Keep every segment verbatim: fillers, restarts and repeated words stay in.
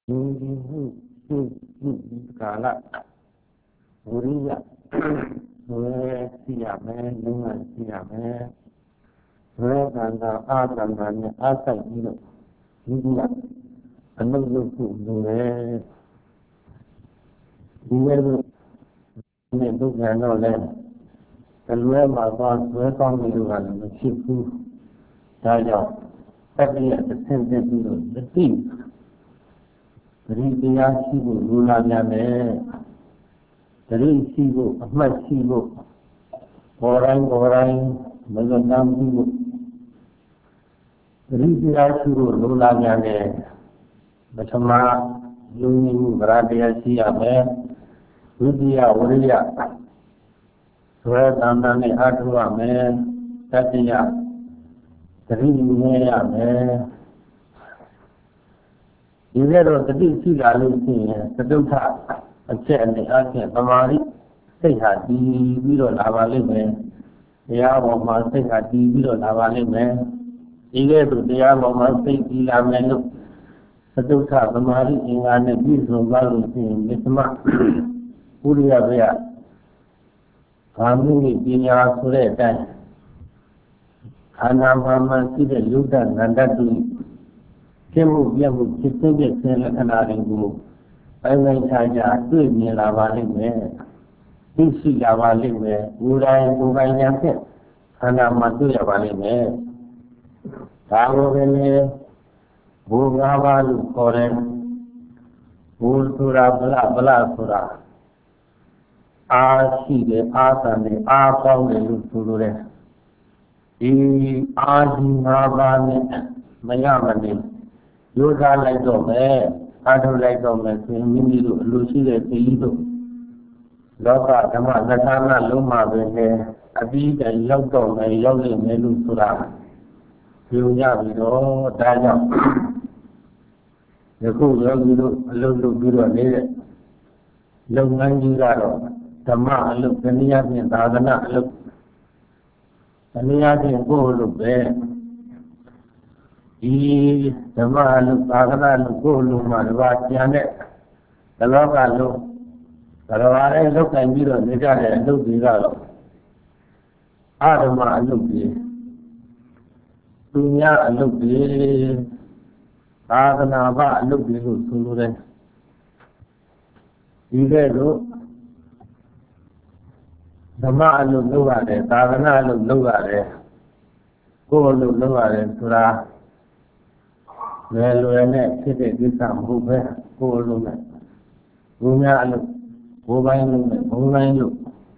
ဒီဒီဟုသူသူဒီကာလဝိရိယဝေစီရမယ်လုံးဝစီရမယ်ဝေကံသာအာကံသာနဲ့အားဆိုင်ပြီးတော့ဒီဒီကအနုလုပ်ဖို့လိုတယ်ဒီလိုနဲ့ဒုက္ခတော့လဲတလွဲမှာသွားဆွဲကောင်းနေလို့ကလည်းမဖြစ်ဘူးဒါကြောင့်တတိယတစ်ဆင့်တက်ပြီးတော့တတိပရိတရားရှိဖို့လိုလာပြန်တယ်တတိရှိဖို့အမှတ်ရှိဖို့ဘောတိုင်းဘောတိုင်းမလွတ်မ်းမှုဖို့ပရိတရားရှိဖို့လိုလာပြန်တယ်ပထမလူကြီးမှုဗရာတရားရှိရမယ်ဒုတိယဝိရိယဆွဲတန်တန်နဲ့အားထုတ်ရမယ်တတိယသတိမြဲရမယ်ဒီလိုတော့တတိရှိလာလို့ရှိရင်သတုထအချက်အနေအချင်းသမာဓိစိတ်ဟာတည်ပြီးတော့လာပါလိမ့်မယ်တရားပေါ်မှာစိတ်ဟာတည်ပြီးတော့လာပါလိမ့်မယ်ဒီလိုဆိုတရားပေါ်မှာစိတ်တည်လာမယ်လို့သတုထသမာဓိအင်္ဂါနဲ့ပြည့်စုံသွားလို့ရှိရင်မြတ်မပုရိယဘေယဘာမှုပညာဆိုတဲ့အတိုင်းခန္ဓာမှာမှရှိတဲ့ယုဒ္ဓနန္တတုကျင့်မှုပြမှုဖြစ်ခြင်းပြခြင်းလက္ခဏာတွေကိုပိုင်းပိုင်းခြားခြားတွေ့မြင်လာပါလိမ့်မယ်သိရှိလာပါလိမ့်မယ်ကိုယ်တိုင်ကိုယ်ပိုင်ဉာဏ်ဖြင့်ခန္ဓာမှာတွေ့ရပါလိမ့်မယ်ဒါကိုပဲလေဘုရားဘာလို့ခေါ်တယ်ဘုဆိုတာဗလဗလဆိုတာအာရှိတယ်အာသံတယ်အာပေါင်းတယ်လို့ဆိုလိုတယ်ဒီအာဒီငါးပါးနဲ့မရမနေရိုးသားလိုက်တော့မယ်အားထုတ်လိုက်တော့မယ်ဆိုရင်မိမိတို့အလိုရှိတဲ့သိကြီးတို့လောကဓမ္မသက္ကနာလုံးမှာပဲလေအပြီးတိုင်ရောက်တော့မယ်ရောက်နေမယ်လို့ဆိုတာပြောရပြီးတော့ဒါကြောင့်ယခုယောဂီတို့အလုပ်လုပ်ပြီးတော့နေတဲ့လုပ်ငန်းကြီးကတော့ဓမ္မအလုပ်တနည်းအားဖြင့်သာသနာအလုပ်တနည်းအားဖြင့်ကိုယ်လုပ်ပဲဒီဓမ္မအလုပ်သာသနာအလုပ်ကိုယ်လုပ်မှတပါးကျန်တဲ့တလောကလုံးဘရဝါရဲလုပ်နိုင်ပြီးတော့နေကြတဲ့အလုပ်တွေကတော့အာဓမ္မအလုပ်တွေသူများအလုပ်တွေသာသနာ့ဘအလုပ်တွေလို့ဆိုလိုတယ်ဒီကဲ့သို့ဓမ္မအလုပ်လုပ်ရတယ်သာသနာ့အလုပ်လုပ်ရတယ်ကိုယ်အလုပ်လုပ်ရတယ်ဆိုတာလွယ်လွယ်နဲ့ဖြစ်တဲ့ကိစ္စမဟုတ်ပဲကိုယ်အလုပ်နဲ့ဘုရားအလုပ်ဘိုးပိုင်းလုပ်နဲ့ဘုံပိုင်းလုပ်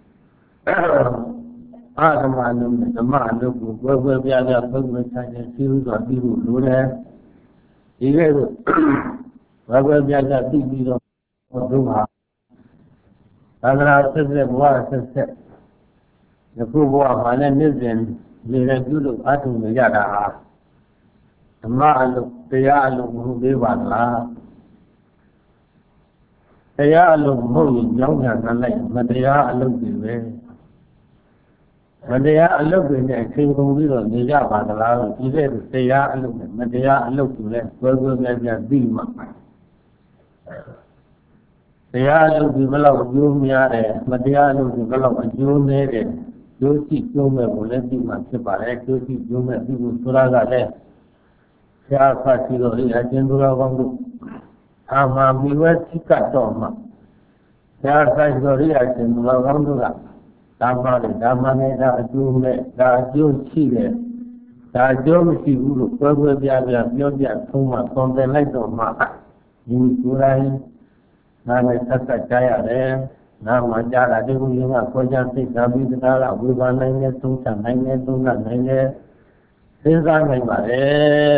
အာဓမ္မအလုပ်နဲ့ဓမ္မအလုပ်ကိုပွဲပွဲပြပြပုဂ္ဂိုလ်ဆိုင်ဆိုင်သိဥစွာပြီးဖို့လိုတယ်ဒီကဲ့သို့ပွဲပွဲပြပြသိပြီးတော့ဒုက္ခသာသနာဆက်ဆက်ဘဝဆက်ဆက်ယခုဘဝမှာလည်းနေ့စဉ်နေရပြုလို့အထုံနေရတာဟာဓမ္မအလုပ်တရားအလုပ်မဟုတ်သေးပါလားတရားအလုပ်မဟုတ်ရင်ကြောင်းပြန်လိုက်မတရားအလုပ်တွေပဲမတရားအလုပ်တွေနဲ့ချိန်ကုန်ပြီးတော့နေကြပါသလားလို့ဒီတဲ့တရားအလုပ်နဲ့မတရားအလုပ်တွေလည်းကွဲကွဲပြားပြားပြီးမှတရားအလုပ်ဒီဘလောက်အကျိုးများတယ်မတရားအလုပ်ဒီဘလောက်အကျိုးနည်းတယ်ကျိုးရှိကျိုးမဲ့ကိုလည်းသိမှဖြစ်ပါတယ်ကျိုးရှိကျိုးမဲ့ပြီးဖို့ဆိုတာကလည်းဆရာဖတ်ပြီးတော့အကျဉ်းသူတော်ကောင်းတို့အာမမိဝဲသိကတော့မှဆရာဆိုင်တော်ရိအကျဉ်းသူတော်ကောင်းတို့ကဓမ္မနဲ့ဓမ္မနဲ့ဒါအကျိုးမဲ့ဒါအကျိုးရှိတယ်ဒါအကျိုးမရှိဘူးလို့ပွဲပွဲပြပြပြောပြသုံးမှသွန်သင်လိုက်တော့မှဒီကိုယ်တိုင်နာမည်ဆက်ဆက်ကြားရတယ်နာမကြားတာဒီကုယကခေါ်ကြသိတာပြီးတရားကဝေဘာနိုင်နဲ့သုံးချနိုင်နဲ့သုံးကနိုင်နဲ့စဉ်းစားနိုင်ပါတယ်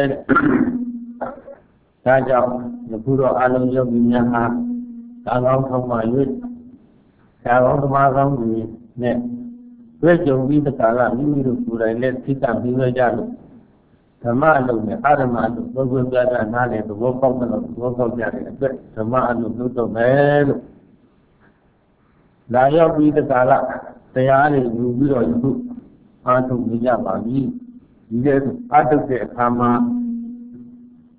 ဒါကြောင့်အခုတော့အလုံးယောဂီများဟာကာကောင်းထောင်းမှ၍ကာကောင်းသမားကောင်းတွေနဲ့တွေ့ကြုံပြီးတခါကမိမိတို့ကိုယ်တိုင်လည်းသိတာပြီးရကြလို့ဓမ္မအလုပ်နဲ့အာရမအလုပ်ဘုရားပြတာနားလေသဘောပေါက်တဲ့သဘောပေါက်ကြတဲ့အတွက်ဓမ္မအလုပ်လုပ်တော့မယ်လို့လာရောက်ပြီးတခါကတရားတွေယူပြီးတော့ယခုအားထုတ်နေကြပါပြီဒီတဲ့အားထုတ်တဲ့အခါမှာ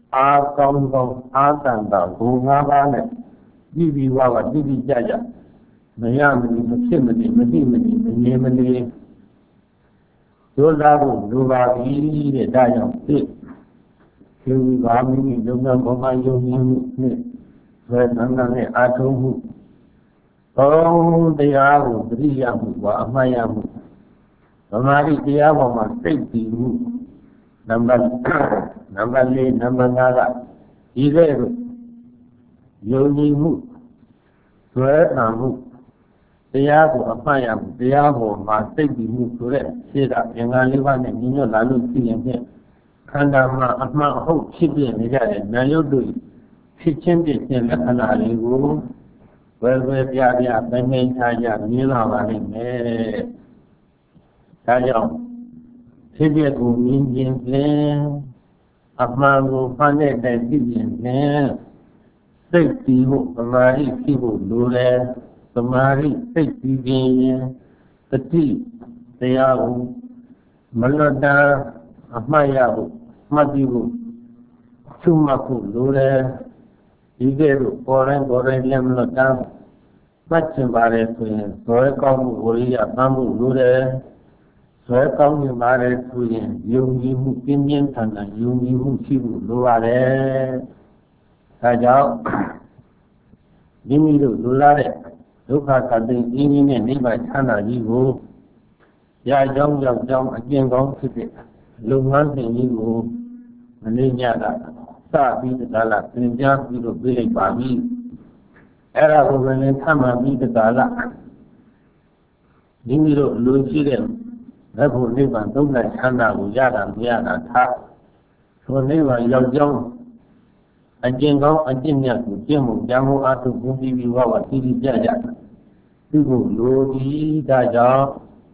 အာကောင်းကောင်းအာတန်တာဘုံငါးပါးနဲ့ပြည်ပြီးဝါကတိတိကျကျမရမနေမဖြစ်မနေမတိမနေမငြင်းမနေဒုလာဖို့လိုပါပြီတဲ့ဒါကြောင့်သိသူဘာမိမိလုံငန်းပေါ်မှာယုံကြည်မှုနဲ့ဘယ်သံဃာနဲ့အာထုံးမှုသုံးတရားကိုတတိယမှုပါအမှားရမှုသမာဓိတရားပေါ်မှာစိတ်တည်မှုနံပါတ်နံပါတ်လေးနံပါတ်ငါးကဒီကဲ့သို့ယုံကြည်မှုဆွဲတံမှုတရားကိုအမှားရမှုတရားပေါ်မှာစိတ်တည်မှုဆိုတဲ့ခြေတာအင်္ဂါလေးပါးနဲ့ညီညွတ်လာလို့ရှိရင်ဖြင့်ခန္ဓာမှာအမှန်အဟုတ်ဖြစ်ပြနေကြတဲ့ဉာဏ်ရုပ်တို့ဖြစ်ချင်းပြခြင်းလက္ခဏာလေးကိုဝယ်ဝယ်ပြပြသိသိချာချာမြင်လာပါလိမ့်မယ်။ဒါကြောင့်ဖြစ်ပြကိုမြင်ခြင်းဖြင့်အမှန်ကိုဖန်တဲ့တည်းသိခြင်းဖြင့်စိတ်တည်ဖို့သမာဓိရှိဖို့လိုတယ်။သမာဓိစိတ်တည်ခြင်းတတိတရားကိုမလွတ်တာအမှားရဖို့မှတ်ပြီးဖို့သုမဖို့လိုတယ်ဒီကဲ့သို့ပေါ်တိုင်းပေါ်တိုင်းလည်းမလွတ်တာမှတ်ချင်ပါတယ်ဆိုရင်ဇွဲကောင်းမှုဝိရိယပန်းမှုလိုတယ်ဇွဲကောင်းနေပါတယ်ဆိုရင်ယုံကြည်မှုပြင်းပြင်းထန်ထန်ယုံကြည်မှုရှိဖို့လိုပါတယ်ဒါကြောင့်မိမိတို့လိုလားတဲ့ဒုက္ခကတိအင်းကြီးနဲ့နိဗ္ဗာန်ချမ်းသာကြီးကိုရာကြောင်းရောက်ကြောင်းအကျဉ်းကောင်းဖြစ်တဲ့လုပ်ငန်းစဉ်ကြီးကိုမနေ့ညကစပြီးတကားလားသင်ကြားပြီးတော့ပြေးလိုက်ပါပြီအဲ့ဒါကိုလည်းထပ်မှပြီးတကားလားမိမိတို့လူရှိတဲ့ဘက်ဖို့နိဗ္ဗာန်သုံးနိုင်ချမ်းသာကိုရတာမရတာထားဆိုနိဗ္ဗာန်ရောက်ကြောင်းအကျဉ်းကောင်းအကျင့်မြတ်ကိုကျင့်မှုကြံမှုအထုပ်ကိုပြီးပြီးဝဝတိတိကျကျသူ့ကိုလိုပြီးဒါကြောင့်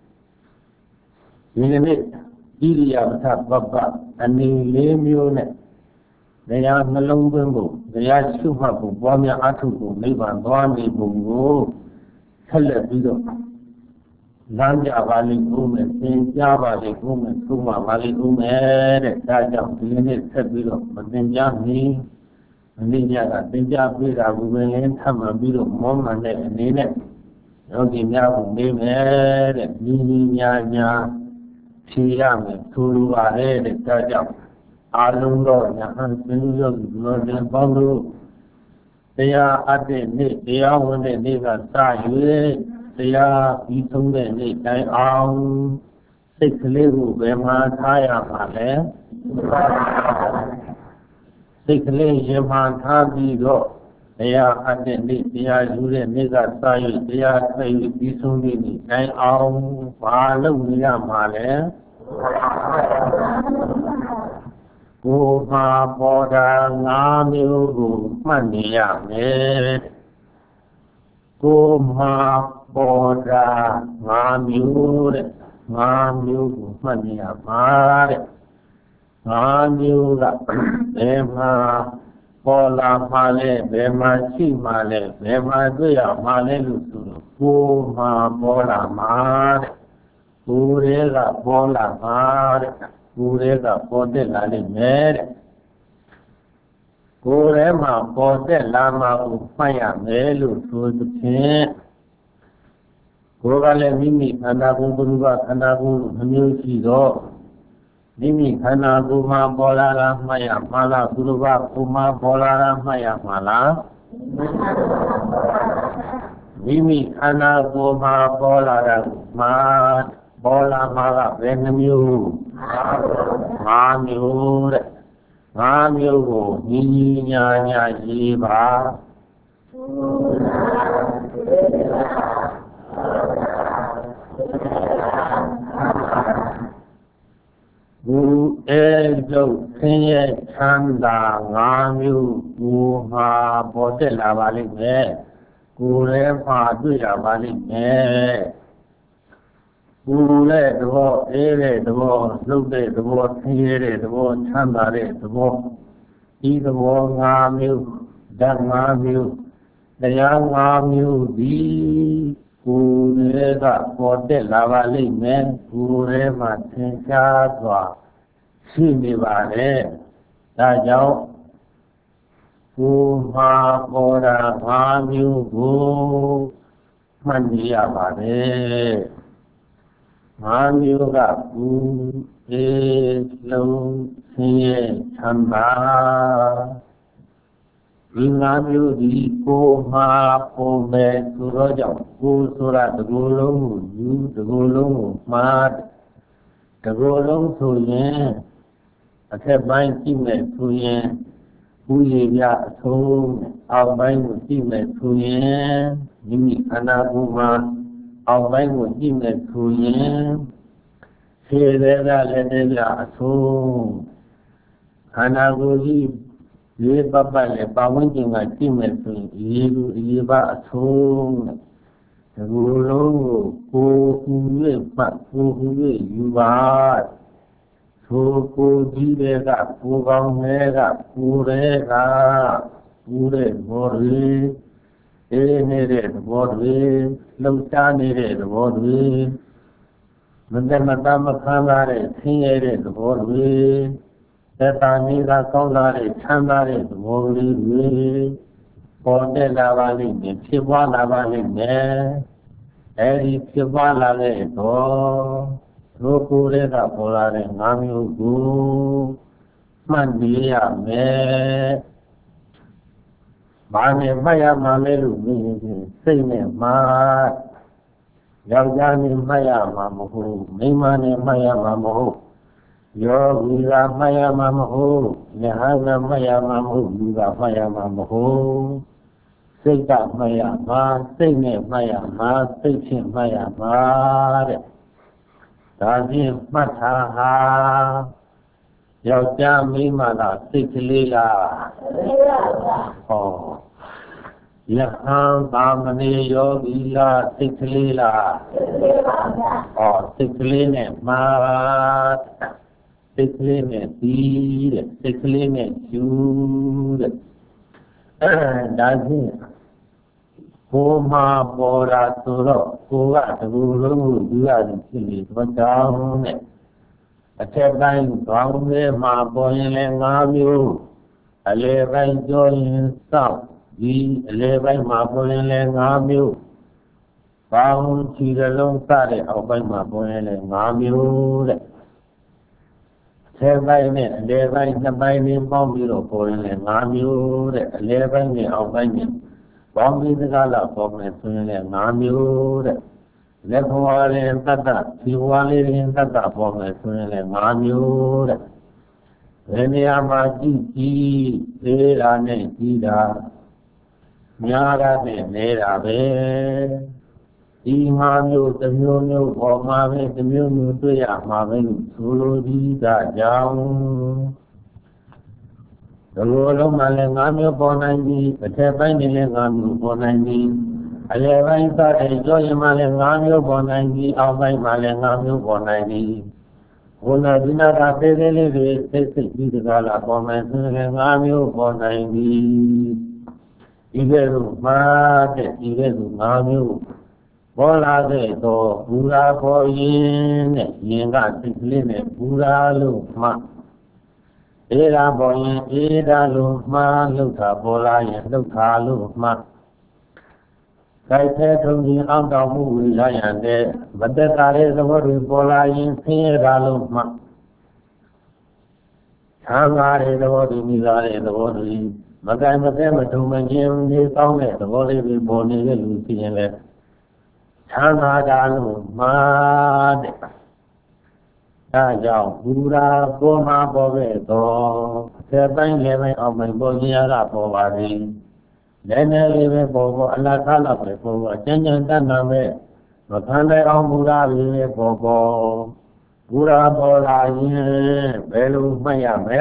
ဒီနေ့ဣရိယာပထပပအနေလေးမျိုးနဲ့တရားနှလုံးသွင်းဖို့တရားရှုမှတ်ဖို့ပွားများအထုပ်ကိုနိဗ္ဗာန်သွားနေပုံကိုဆက်လက်ပြီးတော့လမ်းပြပါလိမ့်ဦးမယ်သင်ကြားပါလိမ့်ဦးမယ်သုံးပါပါလိမ့်ဦးမယ်တဲ့ဒါကြောင့်ဒီနေ့ဆက်ပြီးတော့မသင်ကြားမီမနေ့ညကသင်ကြားပေးတာကိုပဲလည်းထပ်မှပြီးတော့မောမှန်တဲ့အနေနဲ့ယောဂီများကိုနေမယ်တဲ့ညီညီညာညာဖြေရမယ်ဆိုလိုပါတယ်တဲ့ဒါကြောင့်အာလုံးတော့ညာဟန်သင်ယောဂီတို့လည်းပေါင်းလို့တရားအပ်တဲ့နေ့တရားဝင်တဲ့နေ့ကစ၍တရားပြီးဆုံးတဲ့နေ့တိုင်အောင်စိတ်ကလေးကိုဘယ်မှာထားရမှာလဲစိတ်ကလေးရင်မှထားပြီးတော့တရားအပ်တဲ့နေ့တရားယူတဲ့နေ့ကစ၍တရားသိပြီးဆုံးတဲ့နေ့တိုင်အောင်ဘာလုပ်နေရမှာလဲကိုယ်မှာပေါ်တာငါးမျိုးကိုမှတ်နေရမယ်ကိုယ်မှာပေါ်တာငါးမျိုးတဲ့ငါးမျိုးကိုမှတ်နေရမှာတဲ့ငါးမျိုးကဘယ်မှာပေါ်လာမှလဲဘယ်မှာရှိမှလဲဘယ်မှာတွေ့ရမှလဲလို့ဆိုတော့ကိုယ်မှာပေါ်လာမှာတဲ့ကိုယ်ရဲ့ကပေါ်လာမှာတဲ့ကိုယ်ရဲ့ကပေါ်တက်လာလိမ့်မယ်တဲ့ကိုယ်ထဲမှာပေါ်တက်လာမှာကိုမှတ်ရမယ်လို့ဆိုသဖြင့်ကိုယ်ကလည်းမိမိခန္ဓာကိုယ်ဘုရားခန္ဓာကိုယ်လိုမျိုးရှိတော့မိမိခန္ဓာကိုယ်မှာပေါ်လာတာမှတ်ရမှာလားဘုရားကိုယ်မှာပေါ်လာတာမှတ်ရမှာလားမိမိခန္ဓာကိုယ်မှာပေါ်လာတာမှာပေါ်လာမှာကဘယ်နှမျိုးငါးမျိုးတဲ့ငါးမျိုးကိုညီညီညာညာရေးပါဘူအဲကျုပ်ဆင်းရဲချမ်းသာငါးမျိုးကိုမှာပေါ်တက်လာပါလိမ့်မယ်ကိုယ်လည်းမှာတွေ့ရပါလိမ့်မယ်ပူတဲ့သဘောအေးတဲ့သဘောလှုပ်တဲ့သဘောဆင်းရဲတဲ့သဘောချမ်းသာတဲ့သဘောဒီသဘောငါးမျိုးဓာတ်ငါးမျိုးတရားငါးမျိုးဒီကိုယ်ကပေါ်တက်လာပါလိမ့်မယ်ကိုယ်ထဲမှာသင်္ချာစွာရှိနေပါလေဒါကြောင့်ကိုမှာပေါ်တာငါးမျိုးကိုမှတ်ရပါတယ်ငါးမျိုးကဘူးအေးလုံးဆင်းရဲချမ်းသာဒီငါးမျိုးဒီကိုမှာပေါ်မယ်ဆိုတော့ကြောင့်ကိုဆိုတာတကူလုံးကိုယူတကူလုံးကိုမှားတကူလုံးဆိုရင်အထက်ပိုင်းကြည့်မယ်ဆိုရင်ဦးရည်ပြအဆုံးအောက်ပိုင်းကိုကြည့်မယ်ဆိုရင်မိမိခန္ဓာကိုယ်မှာအောက်ပိုင်းကိုကြည့်မယ်ဆိုရင်ခြေသေးကလည်းတည်းကအဆုံးခန္ဓာကိုယ်ကြီးရေပပလည်းပဝန်းကျင်ကကြည့်မယ်ဆိုရင်ရေကိုရေပါအဆုံးဒီလိုလုံးကိုကိုယ်ဟူ၍မှကိုယ်ဟူ၍ယူပါကိုကိုကြီးတဲ့ကကိုကောင်းတဲ့ကကိုတဲ့ကကိုတဲ့ဘောတွေအေးနေတဲ့သဘောတွေလှုပ်ရှားနေတဲ့သဘောတွေမတမတမခံရတဲ့ဆင်းရဲတဲ့သဘောတွေသက်သာနေတာကောင်းလာတဲ့ချမ်းသာတဲ့သဘောလေးတွေပေါ်တက်လာပါလိမ့်မယ်ဖြစ်ပွားလာပါလိမ့်မယ်အဲဒီဖြစ်ပွားလာတဲ့တော့တို့ကိုယ်လေးကပေါ်လာတဲ့ငါးမျိုးကိုမှတ်နေရမယ်။ဘာနဲ့မှတ်ရမှာလဲလို့မြင်ရင်စိတ်နဲ့မှတ်ယောက်ျားနဲ့မှတ်ရမှာမဟုတ်မိန်းမနဲ့မှတ်ရမှာမဟုတ်ယောဂီကမှတ်ရမှာမဟုတ်ဉာဏ်ကမှတ်ရမှာမဟုတ်လူကမှတ်ရမှာမဟုတ်စိတ်ကမှတ်ရမှာစိတ်နဲ့မှတ်ရမှာစိတ်ဖြင့်မှတ်ရမှာတဲ့ဒါဖြင့်မှတ်ထားဟာယောက်ျားမိန်းမလားစိတ်ကလေးလားစိတ်ပါဗျာဟောယဟန်သာမဏေယောဂီလားစိတ်ကလေးလားစိတ်ပါဗျာဟောစိတ်ကလေးနဲ့မှာစိတ်ကလေးနဲ့ပြီးတဲ့စိတ်ကလေးနဲ့ယူတဲ့အဲဒါဖြင့်ကိုမှာပေါ်တာဆိုတော့ကိုကတကူလုံးကိုယူရတယ်ဖြစ်နေတော့ကြောင်းနဲ့အထက်ပိုင်းကောင်းလေးမှာပေါ်ရင်လည်း၅မျိုးအလယ်ပိုင်းကျော်ရင်စောက်ဒီအလယ်ပိုင်းမှာပေါ်ရင်လည်း၅မျိုးကောင်းချီလုံးစတဲ့အောက်ပိုင်းမှာပေါ်ရင်လည်း၅မျိုးတဲ့အထက်ပိုင်းနဲ့အလယ်ပိုင်းနှစ်ပိုင်းလေးပေါင်းပြီးတော့ပေါ်ရင်လည်း၅မျိုးတဲ့အလယ်ပိုင်းနဲ့အောက်ပိုင်းနဲ့ပေါင်းပြီးတကားလာပေါ်မယ်ဆိုရင်လည်း၅မျိုးတဲ့လက်ဘဝရင်တတ္တဒီဘဝလေးရင်တတ္တပေါ်မယ်ဆိုရင်လည်း၅မျိုးတဲ့ဘယ်နေရာမှာကြည့်ကြည့်သေးတာနဲ့ကြည့်တာများတာနဲ့နေတာပဲဒီ၅မျိုးတစ်မျိုးမျိုးပေါ်မှာပဲတစ်မျိုးမျိုးတွေ့ရမှာပဲလို့ဆိုလိုသည်ကကြောင့်ဒီလိုလုံးမှလည်း၅မျိုးပေါ်နိုင်ပြီအထက်ပိုင်းနေလည်း၅မျိုးပေါ်နိုင်ပြီအလယ်ပိုင်းစတဲ့ကြောရင်မှလည်း၅မျိုးပေါ်နိုင်ပြီအောက်ပိုင်းမှလည်း၅မျိုးပေါ်နိုင်ပြီဘုနာဒီနာတာသေးသေးလေးတွေစိတ်စိတ်ပြီးတကားလာပေါ်မယ်ဆိုရင်၅မျိုးပေါ်နိုင်ပြီဒီကဲလို့မှားတဲ့ဒီကဲလို့၅မျိုးပေါ်လာတဲ့တော့ဘူရာပေါ်ရင်တဲ့ရင်ကစိတ်ကလေးနဲ့ဘူရာလို့မှအေးတာပေါ်ရင်အေးတာလို့မှားလှုပ်တာပေါ်လာရင်လှုပ်တာလို့မှားကိုယ်သေးထုံရင်အောင်းတောင်မှုဝိလာရတဲ့မတက်တာတဲ့သဘောတွေပေါ်လာရင်ဆင်းရဲတာလို့မှသံဃာတဲ့သဘောတွေမိသားတဲ့သဘောတွေမကင်မသက်မထုံမခြင်းနေကောင်းတဲ့သဘောလေးတွေပေါ်နေတဲ့လူရှိရင်လည်းသံဃာတာလို့မှတဲ့ဒါကြောင့်ဘူရာကိုမှာပေါ်ခဲ့တော့ဆက်ပိုင်းလည်းပဲအောင်မယ်ပေါ်ခြင်းရတာပေါ်ပါသည်လည်းလည်းလေးပဲပေါ်ပေါ်အလားကားလောက်ပဲပေါ်ပေါ်ကျန်ကျန်တတ်နာမဲ့မခံနိုင်အောင်ဘူရာပဲပေါ်ပေါ်ဘူရာပေါ်လာရင်ဘယ်လိုမှတ်ရမလဲ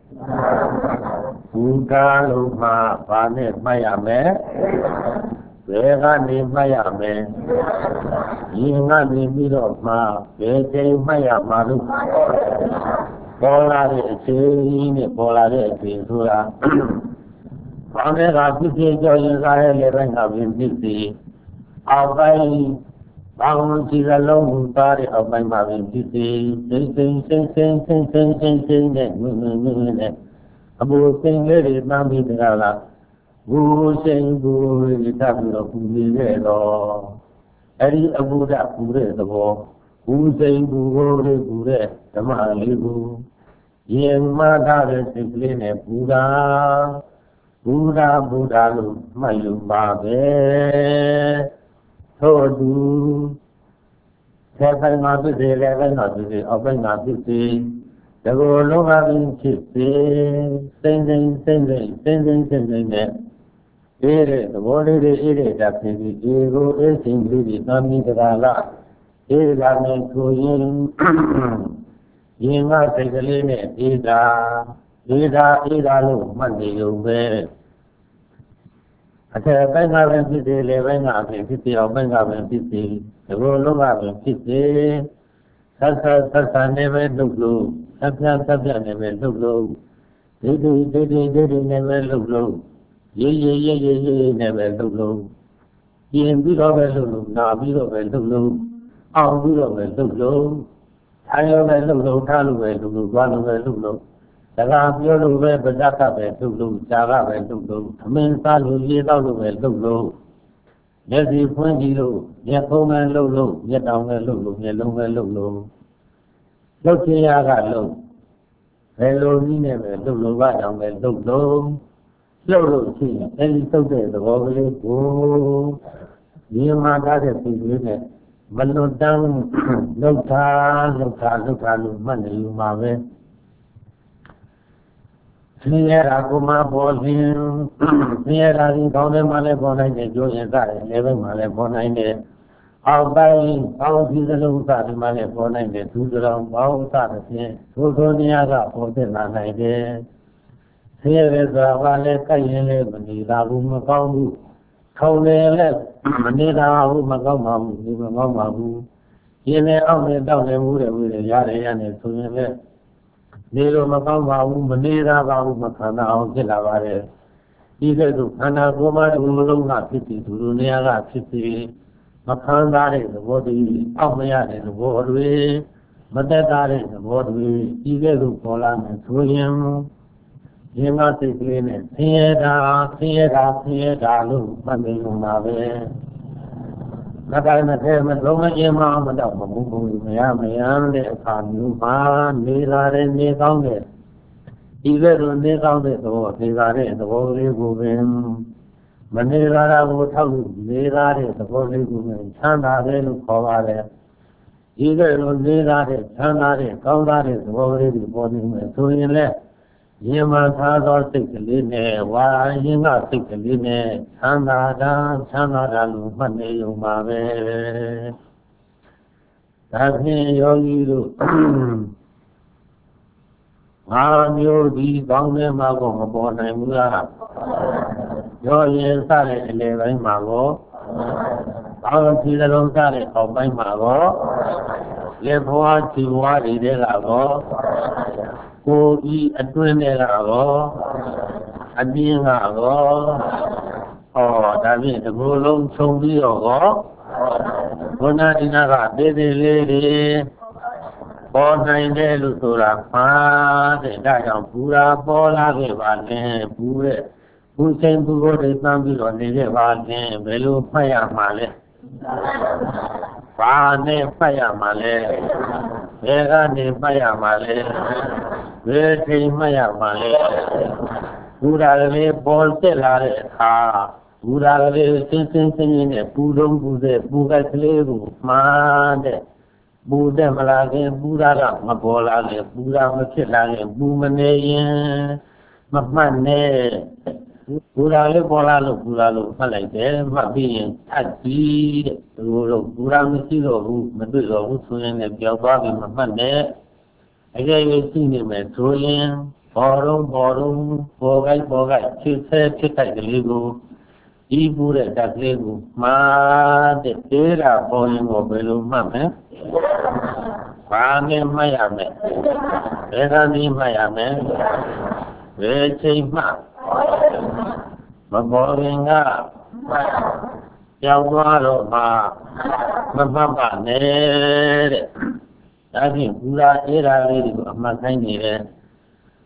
ဘူကာလို့မှဘာနဲ့မှတ်ရမလဲဘယ်ကနေမှတ်ရမလဲဒီကနေပြီးတော့မှဘယ်ချိန်မှတ်ရမှာလို့ပေါ်လာတဲ့အချိန်နဲ့ပေါ်လာတဲ့အချိန်ဆိုတာဘာနဲ့ကဖြစ်ဖြစ်ကြောရင်စားရလေတိုင်းကပြင်ဖြစ်စီအောက်ပိုင်းဘာလို့ဒီလုံးကိုသားတဲ့အောက်ပိုင်းမှာပြင်ဖြစ်စီစိမ့်စိမ့်စိမ့်စိမ့်စိမ့်စိမ့်စိမ့်စိမ့်နဲ့ငွေငွေငွေနဲ့ဘ abu sing lady mammy the gala, who sing who is the of Puri, Eddie Abu da Pure the war, who sing who is Pure, the Mahalibu, Yen Mada simply ne Buddha, Buddha Buddha, Mayu Babe, Todu. Seven months, eleven months, open months, the world of having chips, sending, sending, sending, sending. It is the world it is that the ego is indeed coming to the lot. It is a man to him. You must take a limit, Ida, Ida, Ida, Monday, you wear. I said, Bang up and fifty, eleven up and fifty, or bang up and fifty, the world of having fifty. Sasa, Sasa never look low, Sasa, Sasa never look low. Diddy, Diddy, Diddy never look low. Ye, ye, ye, ye, ye, never look low. Yen beat over low, now beat over look low. I'll beat over look low. I over look low, Talu over look low, one over look low. The last year over, but that's up at look low, Java over look low. I mean, Talu, ye, out over look low. There's the twenty low, yet home and low low, yet down and low low, yet low and low low. Look here, I got low. Hello, you never look low, right down and look low. Low low, see, and so there's the overlay. Oh, you might have a big limit. But no down, no time, no time, no time, no money, you my way. Here I go, my boy, here I think on the money for I enjoy that, never money for nine. I'll buy, I'll see the low side money for nine, two around, all sides here. So, so near that for the night there. Here is a valley, Kayan, Manila, Rumamu, Kone, Manila, Rumagamu, Rumagamu. Here they only down the wood with a yard and to Nero Magamu, Manila, Makana, Gilavare. Either to Kana Goma, Ulunga fifty, to Lunia fifty, Makanda is the body, Almaya is the waterway, Madada is the waterway, either to Poland and William. You must be clean and theatre, theatre, theatre, look, but me on my way. Not I met him at long as mom and up a movie, may I may only come you, man, neither in the county. Either on the county or neither in the holy woman. Manila will tell you, neither is the holy woman, Chanda, they look for either on neither, Chanda, Chanda is the holy woman, so you left. Yama Tado Sikline, why you not Sikline, Sanada, Sanada, Monday, you mave. That's me, Yogi. I'm your deep down there, Mago, born and Mula. Your years are eleven, Mago. I'll see the long time of my Mago. Let what you want, it is Mago. Cô y ăn quên này là có ăn đi là có ờ tại vì là cô lông sông đi ở có con này đi là cả đi đi đi đi con này đi lúc tôi làm phá để đại dòng phú ra bó la về bàn này phú đấy phú xem phú có thể làm gì rồi để bàn này về lúc phải làm mà lên phá này phải làm mà lên về cái này phải làm mà lên về thì phải làm mà lên phú ra cái bó tết là đấy à phú ra cái xin xin xin này phú đông phú đấy phú cái cái lu mà đấy phú đấy mà là cái phú ra là mà bó là cái phú ra mà chết là cái phú mà này mà mà này phú ra cái bó là lúc phú ra lúc phải lại thế mà bị thắt chi rồi lúc phú ra mới chỉ rồi mà bây giờ phú số này kéo qua vì mà mà này cái cái gì này mà số này bỏ rong bỏ rong bỏ cái bỏ cái chưa xe chưa chạy cái lego đi phú để đặt lego mà để thế là bỏ những người về luôn mà mẹ phá nghe mày à mẹ thế ra đi mày à mẹ về chơi mà mà bỏ cái ngã giao qua rồi mà mà mà bạn này đã thì phú ra thế ra đi mà thay này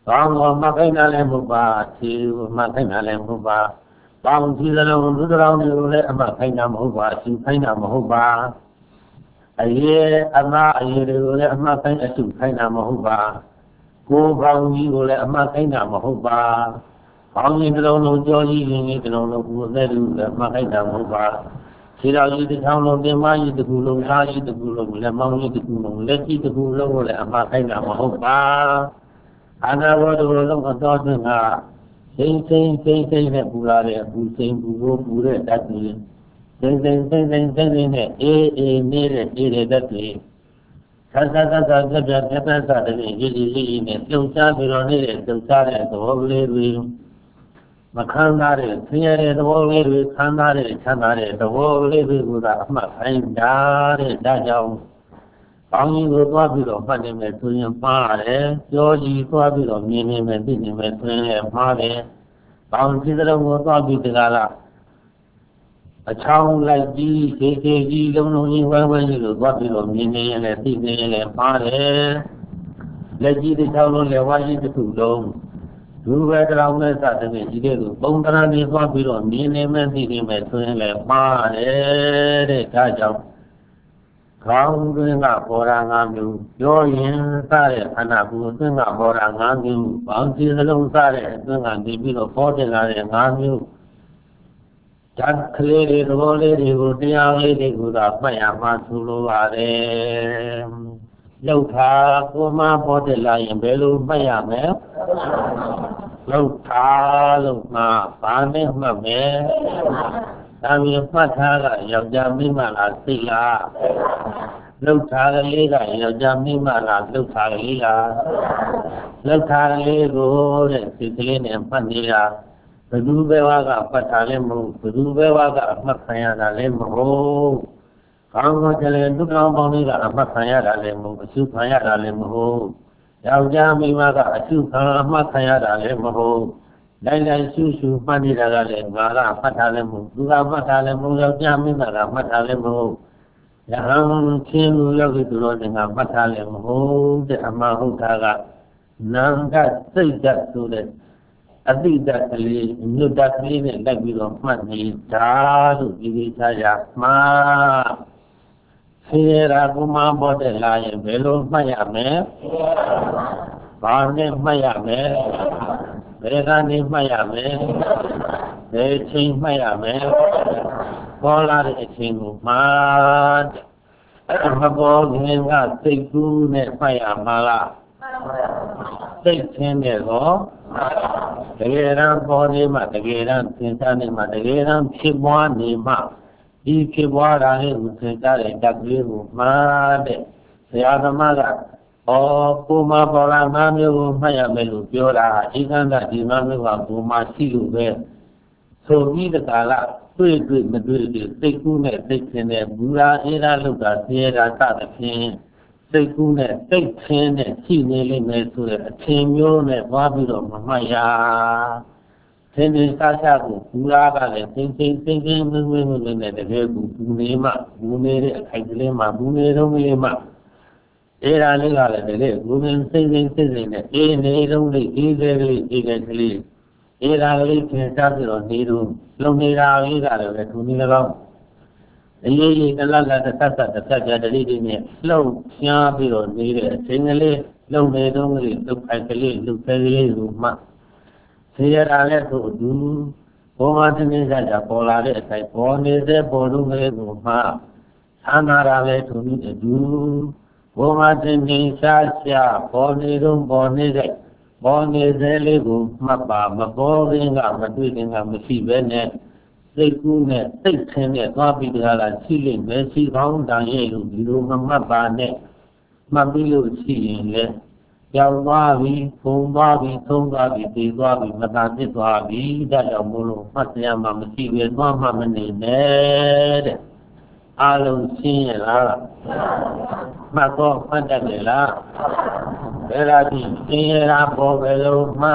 ကောင်းကောင်းမှခိုင်းတာလည်းမဟုတ်ပါခြေမှခိုင်းတာလည်းမဟုတ်ပါပေါင်းကြည့်သလုံးလူတော်မျိုးလည်းအမှခိုင်းတာမဟုတ်ပါရှင်းခိုင်းတာမဟုတ်ပါအရေးအမအရေးတွေကိုလည်းအမှခိုင်းအစုခိုင်းတာမဟုတ်ပါကိုယ်ပေါင်းကြီးကိုလည်းအမှခိုင်းတာမဟုတ်ပါပေါင်းရင်တလုံးလုံးကြောကြီးရင်တလုံးလုံးကိုယ်သက်လူလည်းအမှခိုင်းတာမဟုတ်ပါခြေတော်ကြီးတစ်ချောင်းလုံးတင်မကြီးတစ်ခုလုံးသားကြီးတစ်ခုလုံးလက်မောင်းကြီးတစ်ခုလုံးလက်ကြီးတစ်ခုလုံးကိုလည်းအမှခိုင်းတာမဟုတ်ပါအာနာဘောတို့လုံးအတော်တွင်ကစိမ့်စိမ့်စိမ့်စိမ့်နဲ့ပူလာတဲ့ပူစိမ့်ပူကိုပူတဲ့ဓာတ်တွေစိမ့်စိမ့်စိမ့်စိမ့်စိမ့်စိမ့်နဲ့အေးအေးနေတဲ့အေးတဲ့ဓာတ်တွေသတ်သတ်သတ်သတ်ပြပြပြပြသတဲ့ရည်ရည်လေးနဲ့ပြုံးချပြီးတော့နေတဲ့ပြုံးချတဲ့သဘောကလေးတွေမခံစားတဲ့ဆင်းရဲတဲ့သဘောလေးတွေခံစားတဲ့ချမ်းသာတဲ့သဘောလေးတွေကိုသာအမှတ်ခိုင်းတာတဲ့ဒါကြောင့်ပေါင်းကြီးကိုသွားပြီးတော့မှတ်နေမယ်ဆိုရင်မှားတယ်ကြောကြီးသွားပြီးတော့မြင်နေမယ်သိနေမယ်ဆိုရင်မှားတယ်ပေါင်းစည်းတဲ့ကိုသွားပြီးတကားလားအချောင်းလိုက်ကြီးခေခေကြီးလုံးလုံးကြီးဝဲဝဲကြီးလို့သွားပြီးတော့မြင်နေရင်လည်းသိနေရင်လည်းမှားတယ်လက်ကြီးတစ်ချောင်းလုံးလည်းဝါကြီးတစ်ခုလုံးဒူပဲတောင်နဲ့စတဲ့ကြီးတဲ့ကိုပုံတရာနေသွားပြီးတော့မြင်နေမယ်သိနေမယ်ဆိုရင်လည်းမှားတယ်တဲ့ဒါကြောင့်ကောင်းတွင်ကဘောရာငါမျိုးပြောရင်စားတဲ့ခန္ဓာကိုယ်အတွင်းကဘောရာငါမျိုးပေါင်းစည်းစလုံးစားတဲ့အတွင်းကနေပြီးတော့ပေါ်တင်လာတဲ့ငါမျိုးဓာတ်ကလေးတွေသဘောလေးတွေကိုတရားလေးတွေကိုသာမှတ်ရမှဆိုလိုပါတယ်လောက်တာကိုမပေါ်တင်လာရင်ဘယ်လိုမှတ်ရမလဲလောက်တာလို့မှဘာနဲ့မှတ်မယ်ဒါမျိုးမှတ်ထားကယောက်ျားမိန်းမလားစိတ်လားလှုပ်ထားကလေးကယောက်ျားမိန်းမလားလှုပ်ထားကလေးလားလှုပ်ထားကလေးကိုတဲ့စိတ်ကလေးနဲ့မှတ်နေတာဘယ်သူပဲဝါကမှတ်ထားလဲမဟုတ်ဘယ်သူပဲဝါကအမှတ်ခံရတာလည်းမဟုတ်ကောင်းကောင်းကြလေဒုက္ခပေါင်းလေးကအမှတ်ခံရတာလည်းမဟုတ်အရှုခံရတာလည်းမဟုတ်ယောက်ျားမိန်းမကအရှုခံအမှတ်ခံရတာလည်းမဟုတ်တိုင်းတိုင်းရှုရှုမှတ်နေတာကလည်းငါကမှတ်ထားလည်းမဟုတ်သူကမှတ်ထားလည်းမဟုတ်ယောက်ျားမိန်းမကမှတ်ထားလည်းမဟုတ်ယဟန်ချင်းလူယောဂီသူတော်စင်ကမှတ်ထားလည်းမဟုတ်တဲ့အမှန်ဟုတ်တာကနာမ်ကစိတ်ဓာတ်ဆိုတဲ့အတိတ်ဓာတ်ကလေးညွတ်ဓာတ်ကလေးနဲ့လိုက်ပြီးတော့မှတ်နေတာလို့ဒီဒီချာချာမှားဆေးရာကုမဘောတဲ့လာရင်ဘယ်လိုမှတ်ရမလဲဘာနဲ့မှတ်ရမလဲဘယ်ကနေမှတ်ရမလဲဘယ်ချိန်မှတ်ရမလဲပေါ်လာတဲ့အချိန်ကိုမှတ်တယ်မပေါ်ခင်ကစိတ်ကူးနဲ့မှတ်ရမှာလားစိတ်ချင်းနဲ့တော့တကယ်တမ်းပေါ်နေမှတကယ်တမ်းသင်္ချာနေမှတကယ်တမ်းဖြစ်ပွားနေမှဒီဖြစ်ပွားတာလေးကိုသင်္ချာတဲ့ဓာတ်ကလေးကိုမှတ်တဲ့ဆရာသမားကဩကိုမပေါ်လာငါမျိုးကိုမှတ်ရမယ်လို့ပြောတာဧကန္တဒီငါမျိုးကကိုမရှိလို့ပဲဆိုပြီးတကားလားတွေ့တွေ့မတွေ့တွေ့စိတ်ကူးနဲ့စိတ်ချင်းနဲ့ဘူရာအေးရာလောက်တာသေရာစသဖြင့်စိတ်ကူးနဲ့စိတ်ချင်းနဲ့ရှိနေလိမ့်မယ်ဆိုတဲ့အထင်မျိုးနဲ့သွားပြီးတော့မမှတ်ရသင်္ကေတစားစားကိုဘူရာကလည်းသင်္ကေတသင်္ကေတမင်းမင်းနဲ့တကယ်ကိုဘူနေမှဘူနေတဲ့အခိုက်ကလေးမှဘူနေတော့ကလေးမှအေးရာလေးကလည်းတကယ်ကိုယ်စိတ်စိတ်စိတ်စိတ်နဲ့အေးနေတော့လေးအေးသေးလေးအေးကလေးအေးရာလေးသင်စားပြီးတော့နေတော့လုံနေတာလေးကလည်းပဲသူနေ၎င်းအရေးကြီးတလတ်လက်သက်သက်တစ်သက်ပြတတိတိနဲ့လှုပ်ရှားပြီးတော့နေတဲ့အချိန်ကလေးလုံနေတော့ကလေးလှုပ်ခိုက်ကလေးလှုပ်ခဲကလေးကိုမှဆေးရတာလည်းသူ့အတူဘောမသင်္ကေတကြပေါ်လာတဲ့အတိုင်းပေါ်နေတဲ့ပေါ်လုံးကလေးကိုမှသံဃာရလည်းသူ့အတူဘောမသင်္ကေတရှားရှားပေါ်နေတော့ပေါ်နေတဲ့ပေါ်နေတဲ့လေးကိုမှတ်ပါမပေါ်ခင်ကမတွေ့ခင်ကမရှိပဲနဲ့စိတ်ကူးနဲ့စိတ်ချင်းနဲ့သွားပြီးတကားလားရှိလိမ့်မယ်ရှိကောင်းတန်ရဲ့လို့ဒီလိုမမှတ်ပါနဲ့မှတ်ပြီးလို့ရှိရင်လေကြောက်သွားပြီပုံသွားပြီသုံးသွားပြီသိသွားပြီမသာဖြစ်သွားပြီဒါကြောင့်မို့လို့မှတ်ရမှာမရှိပဲသွားမှမနေနဲ့တဲ့အားလုံးရှင်းရလားမှတ်တော့မှတ်တတ်တယ်လားဘယ်လာပြီရှင်းရတာပေါ်ပဲလို့မှ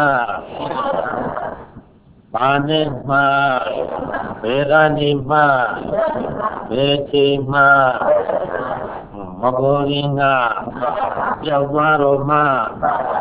ဘာနဲ့မှဘယ်ကနေမှဘယ်ချိန်မှမပေါ်ရင်ကကြောက်သွားတော့မှ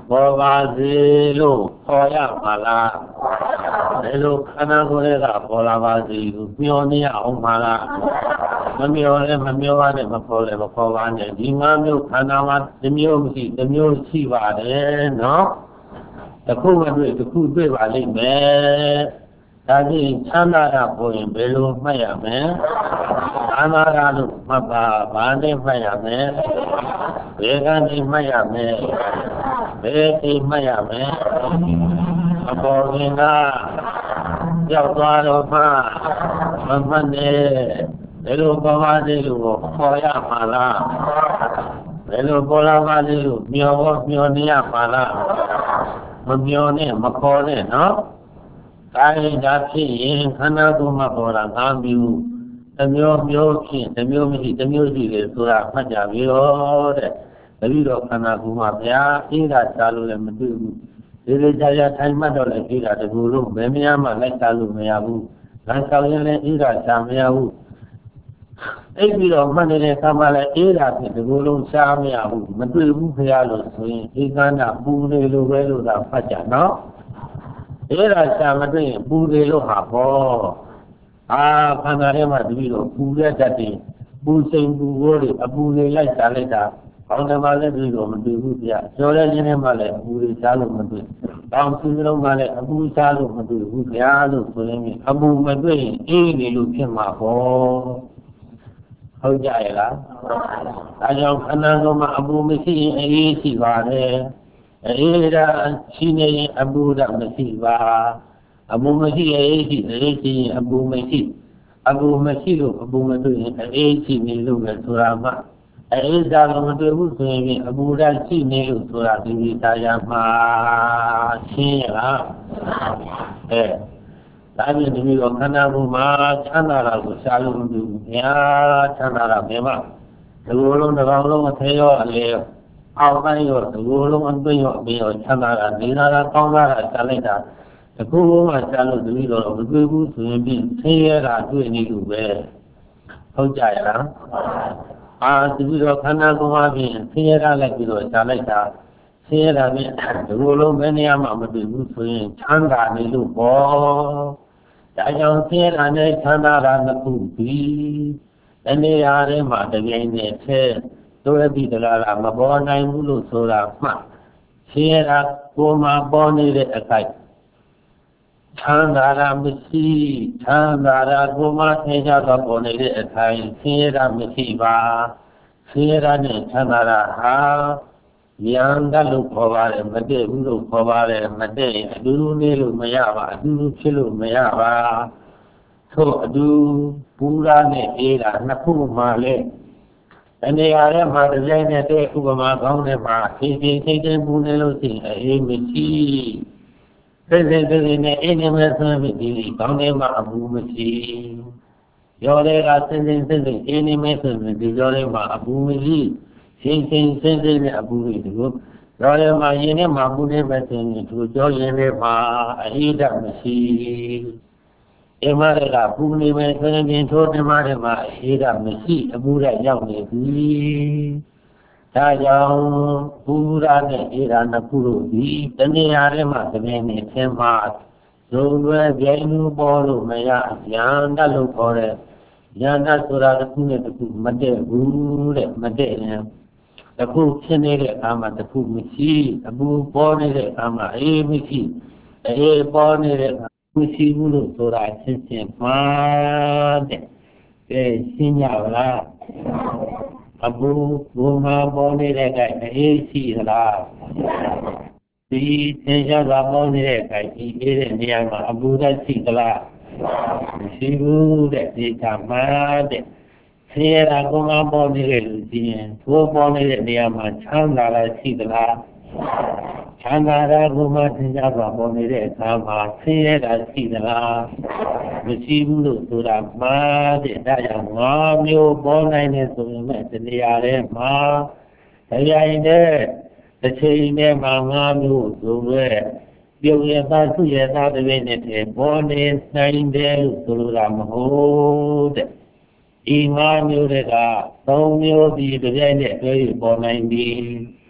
ပေါ်ပါစေလို့ခေါ်ရမှာလားဘယ်လိုခန္ဓာကိုယ်တွေကပေါ်လာပါစေလို့မျောနေရအောင်မှာလားမမျောလည်းမမျောပါနဲ့မပေါ်လည်းမပေါ်ပါနဲ့ဒီငါးမျိုးခန္ဓာမှာတစ်မျိုးမရှိတစ်မျိုးရှိပါတယ်နော်တစ်ခုမတွေ့တစ်ခုတွေ့ပါလိမ့်မယ်ဒါဖြင့်ချမ်းသာတာပေါ်ရင်ဘယ်လိုမှတ်ရမလဲချမ်းသာတာလို့မှတ်ပါဘာနဲ့မှတ်ရမလဲဘယ်ကနေမှတ်ရမလဲဘယ်သိမှတ်ရမလဲအပေါ်ခင်ကရောက်သွားတော့မှမမှတ်နဲ့ဘယ်လိုပေါ်ပါသေးလို့ခေါ်ရမှာလားဘယ်လိုပေါ်လာပါသေးလို့မျောမျောနေရမှာလားမမျောနဲ့မခေါ်နဲ့နော်ဒါရင်ဒါဖြစ်ရင်ခန္ဓာကိုယ်မှာပေါ်လာငါးမျိုးတစ်မျိုးမျိုးဖြစ်တစ်မျိုးမရှိတစ်မျိုးရှိတယ်ဆိုတာမှတ်ကြပြီရောတဲ့တတိတော့ခန္ဓာကိုယ်မှာဗျာအေးတာရှားလို့လည်းမတွေ့ဘူးဒီလိုကြာကြာထိုင်မှတ်တော့လည်းအေးတာတကူလုံးဘယ်မရမှလိုက်ရှားလို့မရဘူးလမ်းလျှောက်ရင်လည်းအေးတာရှားမရဘူးအဲ့ပြီးတော့မှတ်နေတဲ့အခါမှာလည်းအေးတာဖြစ်တကူလုံးရှားမရဘူးမတွေ့ဘူးခရလို့ဆိုရင်ဧကန္တပူနေလို့ပဲလို့သာမှတ်ကြနော်အေးတာရှားမတွေ့ရင်ပူနေလို့ဟာပေါ့အာခန္ဓာထဲမှာတပြီးတော့ပူရတတ်တယ်ပူစိမ်ပူကိုတွေအပူနေလိုက်ရှားလိုက်တာကောင်းတယ်မှလည်းပြီးတော့မတွေ့ဘူးဗျာကျော်တဲ့ခြင်းထဲမှာလည်းအပူတွေရှားလို့မတွေ့တောင်စီလုံးမှလည်းအပူရှားလို့မတွေ့ဘူးဗျာလို့ဆိုရင်အပူမတွေ့ရင်အေးနေလို့ဖြစ်မှာပေါ့ဟုတ်ကြရဲ့လားဒါကြောင့်ခန္ဓာကိုယ်မှာအပူမရှိရင်အေးရှိပါတယ်အေးဒါရှိနေရင်အပူဓာတ်မရှိပါအပူမရှိရင်အေးရှိအေးရှိရင်အပူမရှိအပူမရှိလို့အပူမတွေ့ရင်အေးရှိနေလို့ပဲဆိုတာမှအေးစားလို့မတွေ့ဘူးဆိုရင်အပူဓာတ်ရှိနေလို့ဆိုတာဒီဒီသားရမှာရှင်းရလားအဲဒါပြင်ဒီလိုခန္ဓာကိုယ်မှာချမ်းသာတာကိုရှားလို့မတွေ့ဘူးညာချမ်းသာတာဘယ်မှာဒီလိုလုံးတစ်ကောင်လုံးအသေးရောအလေအောက်ပိုင်းရောဒီလိုလုံးအတွင်းရောအပြင်ရောချမ်းသာတာနေတာတာကောင်းတာရှားလိုက်တာတကူလုံးကရှားလို့ဒီလိုတော့မတွေ့ဘူးဆိုရင်ပြင်ဆင်းရဲတာတွေ့နေလို့ပဲဟုတ်ကြရလားအာဒီလိုခန္ဓာကိုယ်မှာပြင်ဆင်းရဲတာလိုက်ပြီးတော့ရှားလိုက်တာဆင်းရဲတာပြင်ဒီလိုလုံးဘယ်နေရာမှမတွေ့ဘူးဆိုရင်ချမ်းသာနေလို့ပေါ့ဒါကြောင့်ဆင်းရဲတာနဲ့ချမ်းသာတာနှစ်ခုပြီးတဏှာထဲမှာတကယ်နဲ့ဆဲတို့အပြီးတလားလားမပေါ်နိုင်ဘူးလို့ဆိုတာမှဆင်းရဲတာကိုယ်မှာပေါ်နေတဲ့အခိုက်ချမ်းသာတာမရှိချမ်းသာတာကိုယ်မှာထင်ရှားတော့ပေါ်နေတဲ့အခိုက်ဆင်းရဲတာမရှိပါဆင်းရဲတာနဲ့ချမ်းသာတာဟာယန္တလို့ခေါ်ပါတယ်မတည့်ဘူးလို့ခေါ်ပါတယ်မတည့်ရင်အတူတူနေလို့မရပါအတူတူဖြစ်လို့မရပါသို့အတူပူရာနဲ့အေးတာနှစ်ခုမှလည်းအနေရတဲ့မှာတစ်ပြိုင်နက်တည်းဥပမာကောင်းတဲ့မှာအင်းချင်းချင်းချင်းပူနေလို့ရှိရင်အေးမရှိစိတ်စိတ်စိတ်နဲ့အေးနေမယ်ဆိုရင်ဒီကောင်းတဲ့မှာအပူမရှိရောတဲ့ကစင်စင်စိတ်စိတ်အေးနေမယ်ဆိုရင်ဒီရောတဲ့မှာအပူမရှိရှင်းရှင်းစင်စင်နဲ့အပူတွေဒီလိုရောထဲမှာရင်ထဲမှာပူနေမယ်ဆိုရင်သူကြောရင်ထဲမှာအဟိတမရှိအမရကပူနေမယ်ဆိုရင်ထိုးဓမ္မတွေမှာအဟိတမရှိအပူရရောက်နေပြီဒါကြောင့်ပူရနဲ့အေရာနှစ်ခုတို့ဒီတဏှာထဲမှာတကယ်နဲ့ဆင်းမှာဇုံရွယ်ပြိုင်လူပေါ်လို့မရဉာဏ်တတ်လို့ခေါ်တဲ့ဉာဏ်တတ်ဆိုတာတစ်ခုနဲ့တစ်ခုမတည့်ဘူးတဲ့မတည့်ရင်တစ်ခုဖြစ်နေတဲ့အခါမှာတစ်ခုမရှိအပူပေါ်နေတဲ့အခါမှာအေးမရှိအေးပေါ်နေတဲ့အခါမရှိဘူးလို့ဆိုတာရှင်းရှင်းမှားတဲ့ကဲရှင်းကြပါလားအပူဘုံမှာပေါ်နေတဲ့အခါအေးရှိသလားဒီသင်္ချာကပေါ်နေတဲ့အခါဒီအေးတဲ့နေရာမှာအပူဓာတ်ရှိသလားမရှိဘူးတဲ့ဒီကမှားတဲ့ဆင်းရဲတာကိုမှပေါ်နေတဲ့လူကြီးရင်သိုးပေါ်နေတဲ့နေရာမှာချမ်းသာတာရှိသလားချမ်းသာတာကိုမှသင်္ချာကပေါ်နေတဲ့အခါမှာဆင်းရဲတာရှိသလားမရှိဘူးလို့ဆိုတာမှားတဲ့ဒါကြောင့်ငါမျိုးပေါ်နိုင်တယ်ဆိုရင်လည်းဒီနေရာထဲမှာတရားရင်တဲ့တစ်ချိန်ထဲမှာငါမျိုးဆိုရဲပြုံးရသားသူ့ရသားတစ်ပိနဲ့တည်းပေါ်နေနိုင်တယ်လို့ဆိုလိုတာမဟုတ်တဲ့ဤငါမျိုးတွေကသုံးမျိုးဒီတစ်ပြိုင်နဲ့တွဲပြီးပေါ်နိုင်ပြီဘ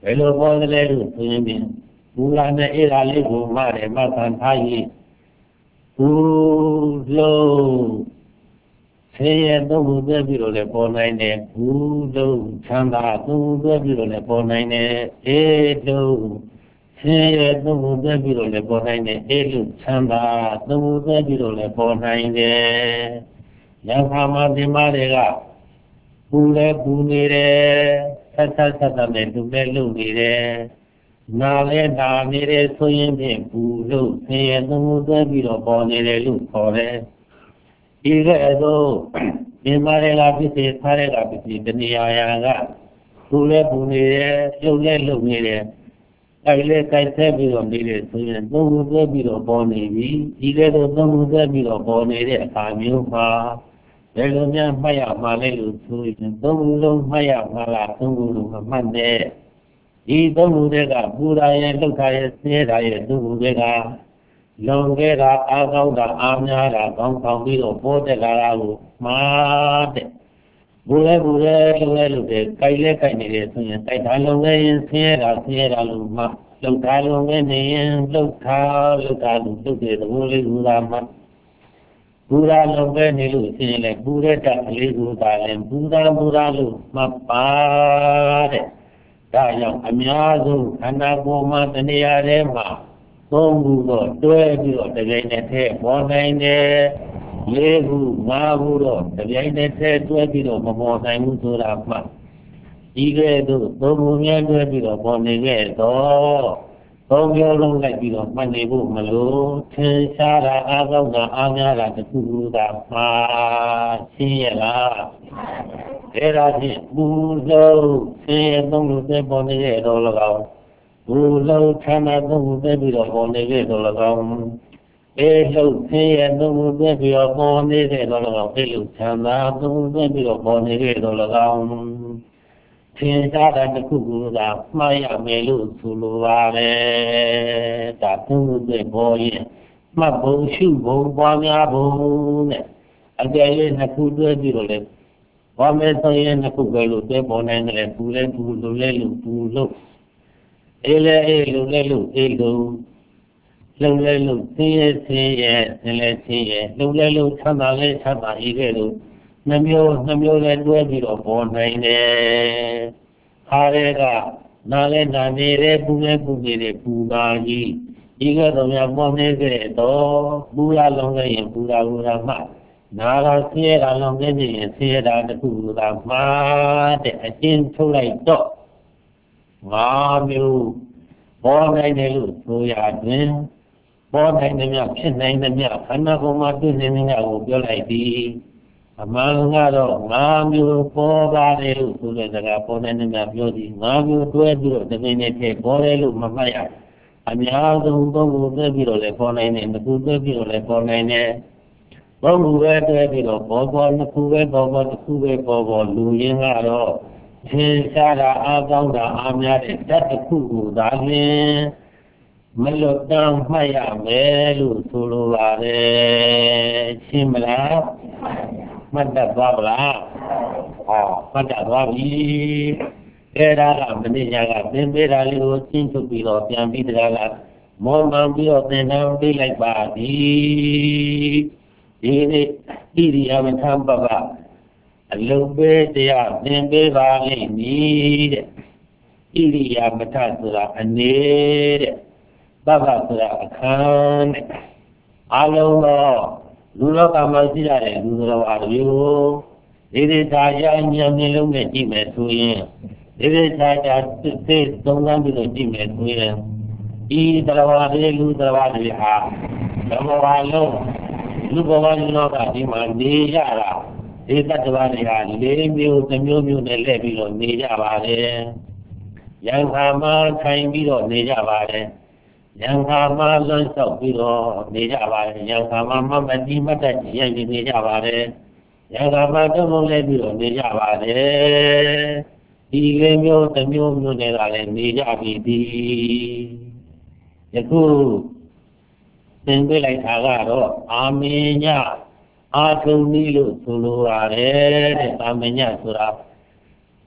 ယ်လိုပေါ်တယ်လဲလို့ဆိုရင်ဘူလာနဲ့အေးရာလေးကိုမှတယ်မှခံထားရင်ဘူလုံးဆင်းရဲသုံးခုတွဲပြီးတော့လည်းပေါ်နိုင်တယ်ဘူလုံးချမ်းသာသုံးခုတွဲပြီးတော့လည်းပေါ်နိုင်တယ်အေးလုံးဆင်းရဲသုံးခုတွဲပြီးတော့လည်းပေါ်နိုင်တယ်အေးလုံးချမ်းသာသုံးခုတွဲပြီးတော့လည်းပေါ်နိုင်တယ်ဉာဏ်ခါမှသင်္မာတွေကပူလဲပူနေတယ်ဆက်ဆက်ဆက်ဆက်နဲ့လူလဲလုံနေတယ်နာလဲနာနေတယ်ဆိုရင်ဖြင့်ပူလို့ဆင်းရဲသုံးခုတွဲပြီးတော့ပေါ်နေတယ်လို့ခေါ်တယ်ဒီကဲ့သို့သင်္မာတွေကဖြစ်စေထားတဲ့ကဖြစ်စေတဏှာယာကပူလဲပူနေတယ်လုံလဲလုံနေတယ်အဲ့လေကြိုက်ဆက်ပြီးတော့နေတယ်ဆိုရင်သုံးခုတွဲပြီးတော့ပေါ်နေပြီဒီကဲ့သို့သုံးခုတွဲပြီးတော့ပေါ်နေတဲ့အခါမျိုးမှာဘယ်လိုများမှတ်ရမှာလဲလို့ဆိုရင်သုံးခုလုံးမှတ်ရမှာလားသုံးခုလုံးမမှတ်နဲ့ဒီသုံးခုတွေကပူရာရဲ့လှုပ်တာရဲ့ဆင်းရဲတာရဲ့သုံးခုတွေကလွန်ခဲ့တာအားကောင်းတာအားများတာကောင်းကောင်းပြီးတော့ပေါ်တက်လာတာကိုမှားတဲ့ဘူလဲဘူလဲလုံလဲလုံတယ်ကြိုက်လဲကြိုက်နေတယ်ဆိုရင်ကြိုက်တာလုံလဲရင်ဆင်းရဲတာဆင်းရဲတာလို့မှလှုပ်တာလုံလဲနေရင်လှုပ်တာလှုပ်တာလို့လှုပ်တဲ့သဘောလေးကူတာမှပူရာလုံပဲနေလို့ရှိရင်လည်းပူတဲ့တက်ကလေးကိုသာလည်းပူရာပူရာလို့မှတ်ပါတဲ့ဒါကြောင့်အများဆုံးခန္ဓာကိုယ်မှာတဏှာထဲမှာသုံးခုတော့တွဲပြီးတော့တပြိုင်နက်တည်းပေါ်နိုင်တယ်လေးခုငါးခုတော့တပြိုင်နက်တည်းတွဲပြီးတော့မပေါ်နိုင်ဘူးဆိုတာမှဒီကဲ့သို့သုံးခုများတွဲပြီးတော့ပေါ်နေခဲ့တော့သုံးမျိုးလုံးလိုက်ပြီးတော့မှတ်နေဖို့မလို့ထင်ရှားတာအားကောင်းတာအားများတာတခုခုသာမှာရှင်းရလားအဲ့ဒါဖြင့်ဘူလုံးဆင်းရဲသုံးခုသက်ပေါ်နေခဲ့တော့၎င်းဘူလုံးဌာနသုံးခုသက်ပြီးတော့ပေါ်နေခဲ့တော့၎င်းအေလှုပ်ဆင်းရဲသုံးခုသက်ပြီးတော့ပေါ်နေခဲ့တော့၎င်းအေလှုပ်ဌာနသုံးခုသက်ပြီးတော့ပေါ်နေခဲ့တော့၎င်းထင်ရှားတဲ့တစ်ခုခုကမှားရမယ်လို့ဆိုလိုပါတယ်ဒါသုံးခုသက်ပေါ်ရင်မှတ်ဖို့ရှုဖို့ပွားများဖို့နဲ့အကြိမ်လေးနှစ်ခုတွဲပြီးတော့လေဘာမဲဆိုရင်နှစ်ခုပဲလို့တွဲပေါ်နိုင်တယ်ပူလဲပူလို့လဲလို့ပူလို့အေးလဲအေးလို့လဲလို့အေးလို့လုံလဲလို့ဆင်းရဲဆင်းရဲဆင်းလဲဆင်းရဲလုံလဲလို့ချမ်းသာလဲချမ်းသာဤခဲ့လို့နှမျိုးနှမျိုးလဲတွဲပြီးတော့ပေါ်နိုင်တယ်ခါရဲကနားလဲနာနေတယ်ပူလဲပူနေတယ်ပူပါကြီးဒီကတော့များပေါ်နေခဲ့တော့ပူရလုံးခဲ့ရင်ပူတာပူတာမှနားတော့ဆင်းရဲတာလုံးခဲ့ရင်ဆင်းရဲတာတခုသာမှားတဲ့အချင်းထုတ်လိုက်တော့ငါမျိုးပေါ်နိုင်တယ်လို့ဆိုရခြင်းပေါ်နိုင်တယ်များဖြစ်နိုင်တယ်များခန္ဓာကိုယ်မှာတွေ့နေနေတာကိုပြောလိုက်သည်အမှန်ကတော့ငါမျိုးပေါ်ပါတယ်လို့ဆိုတဲ့စကားပေါ်နိုင်တယ်များပြောသည်ငါမျိုးတွဲပြီးတော့တစ်နေ့နဲ့တည်းပေါ်တယ်လို့မမှတ်ရအများဆုံးသုံးခုတွဲပြီးတော့လည်းပေါ်နိုင်တယ်တစ်ခုတွဲပြီးတော့လည်းပေါ်နိုင်တယ်သုံးခုပဲတွဲပြီးတော့ပေါ်ပေါ်နှစ်ခုပဲပေါ်ပေါ်တစ်ခုပဲပေါ်ပေါ်လူရင်းကတော့သင်္ရှားတာအားကောင်းတာအားများတဲ့တတ်တစ်ခုကိုသာလျှင်မလွတ်တမ်းမှတ်ရမယ်လို့ဆိုလိုပါတယ်ရှင်းမလားမှတ်တတ်သွားပါလားဟောမှတ်တတ်သွားပြီအဲ့ဒါကမနေ့ညကသင်ပေးတာလေးကိုရှင်းထုတ်ပြီးတော့ပြန်ပြီးတရားကမောမှန်ပြီးတော့သင်တန်းပေးလိုက်ပါဒီဒီနေ့ဣရိယာမထံပပအလုံးပေးတရားသင်ပေးပါလိမ့်မည်တဲ့ဣရိယာမထဆိုတာအနေတဲ့ပပဆိုတာအခန်းတဲ့အလုံးတော့လူလောကမှာရှိရတဲ့လူတော်အားမျိုးဒီဒီသာရဉာဏ်မျက်လုံးနဲ့ကြည့်မယ်ဆိုရင်ဒီဒီသာသာသိသုံးသပ်ပြီးတော့ကြည့်မယ်ဆိုရင်ဒီတရားဝါတွေလူတရားဝါတွေဟာဓမ္မဝါလုံးလူဘဝလူလောကဒီမှာနေရတာဒီတတ္တဝါတွေဟာလေးမျိုးတစ်မျိုးမျိုးနဲ့လဲပြီးတော့နေကြပါတယ်။ယံခါမှာထိုင်ပြီးတော့နေကြပါတယ်။ယံခါမှာလွန်ဆောက်ပြီးတော့နေကြပါတယ်။ယံခါမှာမမတိမတ္တရည်နေကြပါတယ်။ယံခါမှာတုံးလုံးလဲပြီးတော့နေကြပါတယ်။ဒီလေးမျိုးတစ်မျိုးမျိုးနဲ့လည်းနေကြပြီဒီ။ယခုသင်ပေးလိုက်တာကတော့အာမင်းညအာထုံနည်းလို့ဆိုလိုပါတယ်တဲ့အာမင်းညဆိုတာတ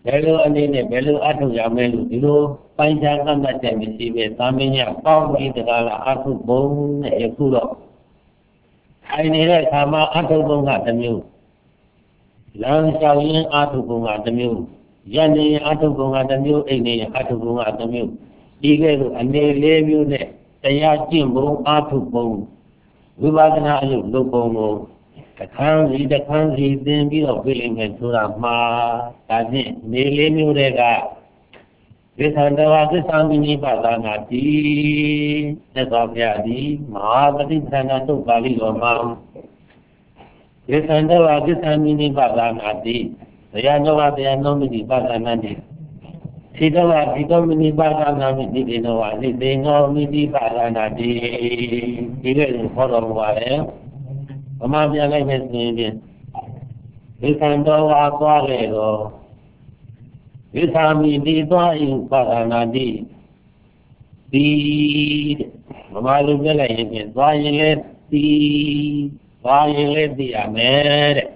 ယ်လိုအနေနဲ့ဘယ်လိုအထုရမယ်လို့ဒီလိုပိုင်းခြားသတ်မှတ်တဲ့မရှိပဲသာမညပေါင်းပြီးတကားလားအထုပုံနဲ့ယခုတော့ထိုင်နေတဲ့အခါမှာအထုပုံကတစ်မျိုးလမ်းလျှောက်ရင်းအထုပုံကတစ်မျိုးရနေရင်အထုပုံကတစ်မျိုးအိမ်နေရင်အထုပုံကတစ်မျိုးဒီကဲ့သို့အနေလေးမျိုးနဲ့တရားကျင့်ပုံအထုပုံဝိပဿနာအယုလုပ်ပုံကိုတခန်းစီတခန်းစီသင်ပြီးတော့ပြလိမ့်မယ်ဆိုတာမှာဒါဖြင့်နေလေးမျိုးတွေကသစ္စာတော်သစ္စာမိနိပါဒနာတိသက်တော်ပြသည်မဟာပฏิသနာတုတ်ပါဠိတော်မှာသစ္စာတော်သစ္စာမိနိပါဒနာတိတရားတော်တရားတော်မိနိပါဒနာတိသီတော်သီတော်မိနိပါဒနာမိနိတေနောနိတေနောမိနိပါဒနာတိဒီလိုခေါ်တော်မူပါတယ်ဗမာပြန်လိုက်မယ်ဆိုရင်ဒိဋ္ဌံတော်ဝါသွားလေတော့ဒိဋ္ဌာမိတိသွားဤပါဒနာတိဒီဗမာလူပြလိုက်ရင်ဖြင့်သွားရင်လည်းဒီသွားရင်လည်းသိရမယ်တဲ့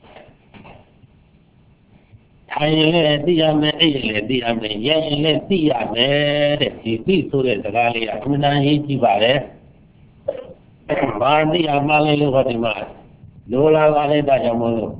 ထိုင်ရင်လည်းသိရမယ်အိပ်ရင်လည်းသိရမယ်ရရင်လည်းသိရမယ်တဲ့ဒီသိဆိုတဲ့စကားလေးကအမှန်တန်ရေးကြည့်ပါတယ်ဘာသိရမှလဲလို့ဟောဒီမှာလိုလာပါလေတာကြောင့်မလို့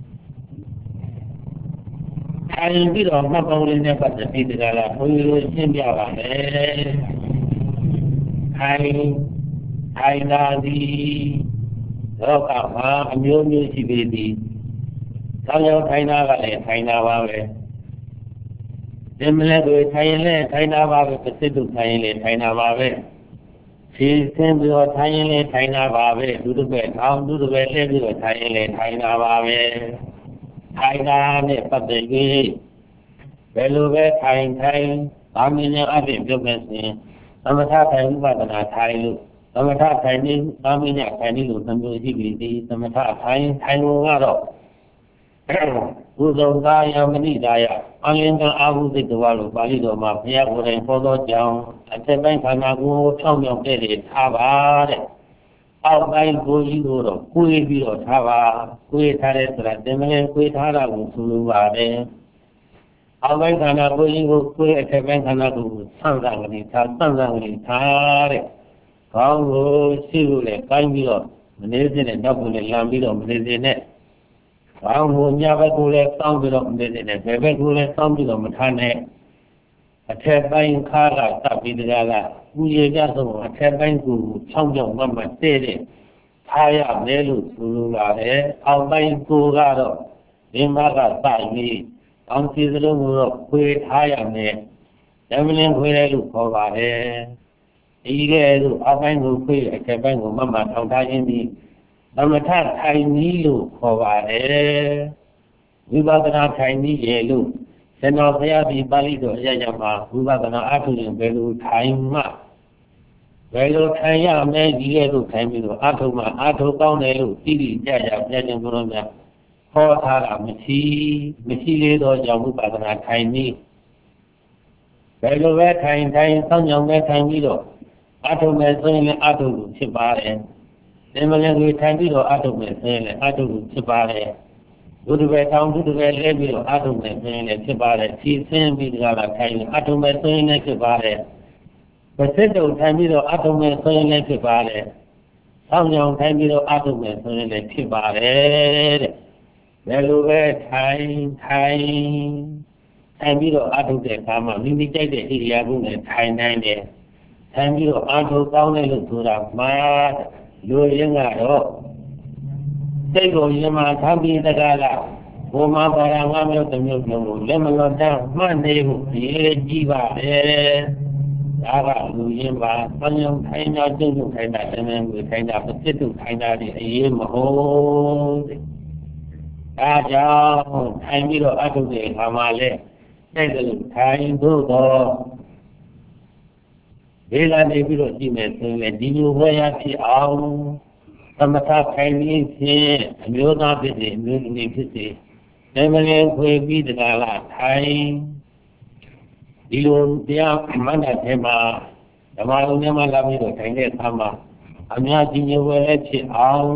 ထိုင်ပြီးတော့မှတ်ပေါင်းလေးနဲ့ပတ်သက်ပြီးဒီကလာဘုန်းကြီးတို့ရှင်းပြပါမယ်ထိုင်ထိုင်လာသည်တော့ကမှာအမျိုးမျိုးရှိပေသည်ဆောင်းရောက်ထိုင်တာကလည်းထိုင်တာပါပဲဒီမလဲကိုထိုင်ရင်လည်းထိုင်တာပါပဲပစိတုထိုင်ရင်လည်းထိုင်တာပါပဲခြေဆင်းပြီးတော့ထိုင်ရင်လည်းထိုင်တာပါပဲဒုတိယထောင်ဒုတိယလှည့်ပြီးတော့ထိုင်ရင်လည်းထိုင်တာပါပဲထိုင်တာနဲ့ပတ်သက်ပြီးဘယ်လိုပဲထိုင်ထိုင်ဘာမင်းများအပြင်ပြုတ်မယ်ဆိုရင်သမထထိုင်ဥပဒနာထိုင်လို့သမထထိုင်နေဘာမင်းများထိုင်နေလို့သံဃာရှိပြီဒီသမထထိုင်ထိုင်လို့ကတော့ဘုဇုံသာယမဏိဒါယအလင်းကအာဟုသိတဝါလို့ပါဠိတော်မှာဘုရားကိုယ်တိုင်ဟောတော်ကြောင်းအထက်ပိုင်းခန္ဓာကိုယ်ဖြောင်းဖြောင်းတဲ့တွေထားပါတဲ့အောက်ပိုင်းကိုယ်ကြီးကိုတော့ကိုယ်ပြီးတော့ထားပါကိုယ်ထားတဲ့ဆိုတာတင်မလဲကိုယ်ထားတာကိုဆိုလိုပါတယ်အောက်ပိုင်းခန္ဓာကိုယ်ကြီးကိုကိုယ်အထက်ပိုင်းခန္ဓာကိုယ်ကိုဆန့်ဆောင်နေထားဆန့်ဆောင်နေထားတဲ့ခေါင်းကိုရှိလို့လည်းကိုင်းပြီးတော့မနေစင်းနဲ့တော့ကိုလည်းလမ်းပြီးတော့မနေစင်းနဲ့ဘာလို့ညဘက်ကိုလည်းစောင်းပြီးတော့မနေစင်းနဲ့ဘယ်ဘက်ကိုလည်းစောင်းပြီးတော့မထားနဲ့အထက်ပိုင်းခါကတပ်ပြီးတကားကပူရကြဆုံးအထက်ပိုင်းကိုချောင်းချောင်းမမတဲ့တဲ့ထားရမယ်လို့ဆိုလိုပါတယ်အောက်ပိုင်းကိုကတော့ဒီမှာကစပြီးအောင်စီစလုံးကိုတော့ခွေထားရမယ်ဓမ္မလင်းခွေတယ်လို့ခေါ်ပါတယ်ဒီကဲလို့အောက်ပိုင်းကိုခွေအထက်ပိုင်းကိုမမထောင်ထားခြင်းပြီးသမထထိုင်နည်းလို့ခေါ်ပါတယ်ဝိပဿနာထိုင်နည်းရဲ့လို့ကျွန်တော်ဘုရားဒီပါဠိတော်အရာရာမှာဝိပဿနာအထုရင်ဘယ်လိုထိုင်မှဘယ်လိုထိုင်ရမလဲဒီကဲလို့ထိုင်ပြီးတော့အထုမှအထုကောင်းတယ်လို့သိသိကြကြပြခြင်းဘုရားများဟောထားတာမရှိမရှိသေးတော့ကြောင့်ဝိပဿနာထိုင်နည်းဘယ်လိုပဲထိုင်ထိုင်စောင့်ကြောင်ပဲထိုင်ပြီးတော့အထုမယ်ဆိုရင်လည်းအထုလို့ဖြစ်ပါတယ်ဒီမလည်းကိုထိုင်ပြီးတော့အထုမယ်ဆိုရင်လည်းအထုလို့ဖြစ်ပါတယ်ဒုတိယထောင်ဒုတိယလဲပြီးတော့အထုမယ်ဆိုရင်လည်းဖြစ်ပါတယ်ဖြည့်ဆင်းပြီးကြလာထိုင်အထုမယ်ဆိုရင်လည်းဖြစ်ပါတယ်ပစိတုထိုင်ပြီးတော့အထုမယ်ဆိုရင်လည်းဖြစ်ပါတယ်ဆောင်းကြောင်ထိုင်ပြီးတော့အထုမယ်ဆိုရင်လည်းဖြစ်ပါတယ်တဲ့ဘယ်လိုပဲထိုင်ထိုင်ထိုင်ပြီးတော့အထုတဲ့အခါမှာမိမိကြိုက်တဲ့ဣရိယာပုနဲ့ထိုင်နိုင်တယ်ထိုင်ပြီးတော့အထုကောင်းတယ်လို့ဆိုတာမှာလူရင်းကတော့စိတ်ကိုရင်မှာထားပြီးတကားလားဘုံမှာပါရငါမျိုးတစ်မျိုးမျိုးကိုလက်မလွတ်တမ်းမှတ်နေဖို့ရေးကြည့်ပါလေဒါကလူရင်းပါဆံယုံထိုင်တာကျုပ်ကျုပ်ထိုင်တာတမန်ကိုထိုင်တာပစိတုထိုင်တာဒီအရေးမဟုတ်တဲ့ဒါကြောင့်ထိုင်ပြီးတော့အထုတဲ့အခါမှာလဲတဲ့လို့ထိုင်ဖို့တော့ဒီကနေပြီးတော့ကြည့်မယ်ဆိုရင်ဒီလိုဘဝရဖြစ်အောင်သမထခိုင်ပြီးဖြင့်အမျိုးသားဖြစ်စေအမျိုးသမီးဖြစ်စေဓမ္မလေးခွေပြီးတကားလားထိုင်ဒီလိုတရားမှန်တဲ့ထဲမှာဓမ္မလုံးထဲမှာလာပြီးတော့ထိုင်တဲ့အခါမှာအများကြီးမျိုးပဲဖြစ်အောင်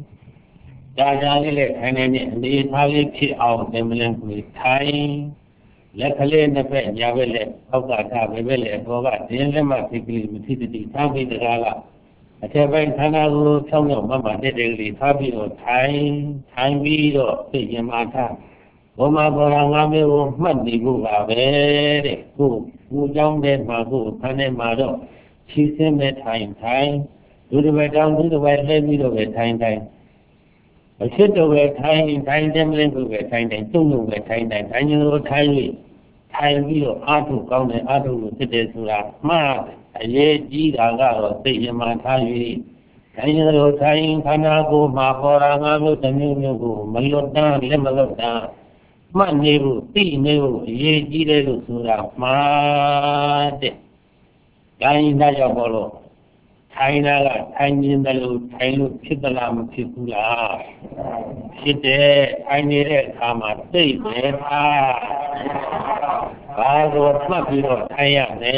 ဒါကြလေးနဲ့ထိုင်နေတဲ့အနေအထားလေးဖြစ်အောင်ဓမ္မလေးခွေထိုင်လက်ခလေးနှစ်ဖက်ညာဘက်လက်အောက်ကထားဘယ်ဘက်လက်ဘောကဒင်းလက်မှထိကလေးမထိတတိထားပြီးတကားကအထက်ပိုင်းခန္ဓာကိုယ်ဖြောင်းရောက်မှမှတက်တဲ့ကလေးထားပြီးတော့ထိုင်ထိုင်ပြီးတော့သိရင်မှထားဘောမှာဘောရာငါမျိုးကိုမှတ်နေဖို့ပါပဲတဲ့ကိုကိုเจ้าတဲ့မှာကိုခန်းထဲမှာတော့ချီစင်းမဲ့ထိုင်ထိုင်ဒုတစ်ပတ်တောင်ဒုတစ်ပတ်လှည့်ပြီးတော့ပဲထိုင်ထိုင်အဖြစ်တော့ပဲထိုင်ထိုင်တယ်မင်းကိုပဲထိုင်ထိုင်တုံ့လို့ပဲထိုင်ထိုင်ထိုင်လို့ထိုင်လို့ထိုင်ပြီးတော့အာထုကောင်းတယ်အာထုလို့ဖြစ်တယ်ဆိုတာမှားအရေးကြီးတာကတော့သိရင်မှထား၍ထိုင်လို့ထိုင်ခန္ဓာကိုယ်မှာပေါ်လာငါမျိုးတစ်မျိုးမျိုးကိုမလွတ်တမ်းလက်မလွတ်တမ်းမှတ်နေဖို့သိနေဖို့အရေးကြီးတယ်လို့ဆိုတာမှားတဲ့တိုင်းသားရောက်ပေါ်လို့ထိုင်တာကထိုင်နေတယ်လို့ထိုင်လို့ဖြစ်သလားမဖြစ်ဘူးလားဖြစ်တယ်ထိုင်နေတဲ့အခါမှာသိတယ်ပါဘာလို့မှတ်ပြီးတော့ထိုင်ရလဲ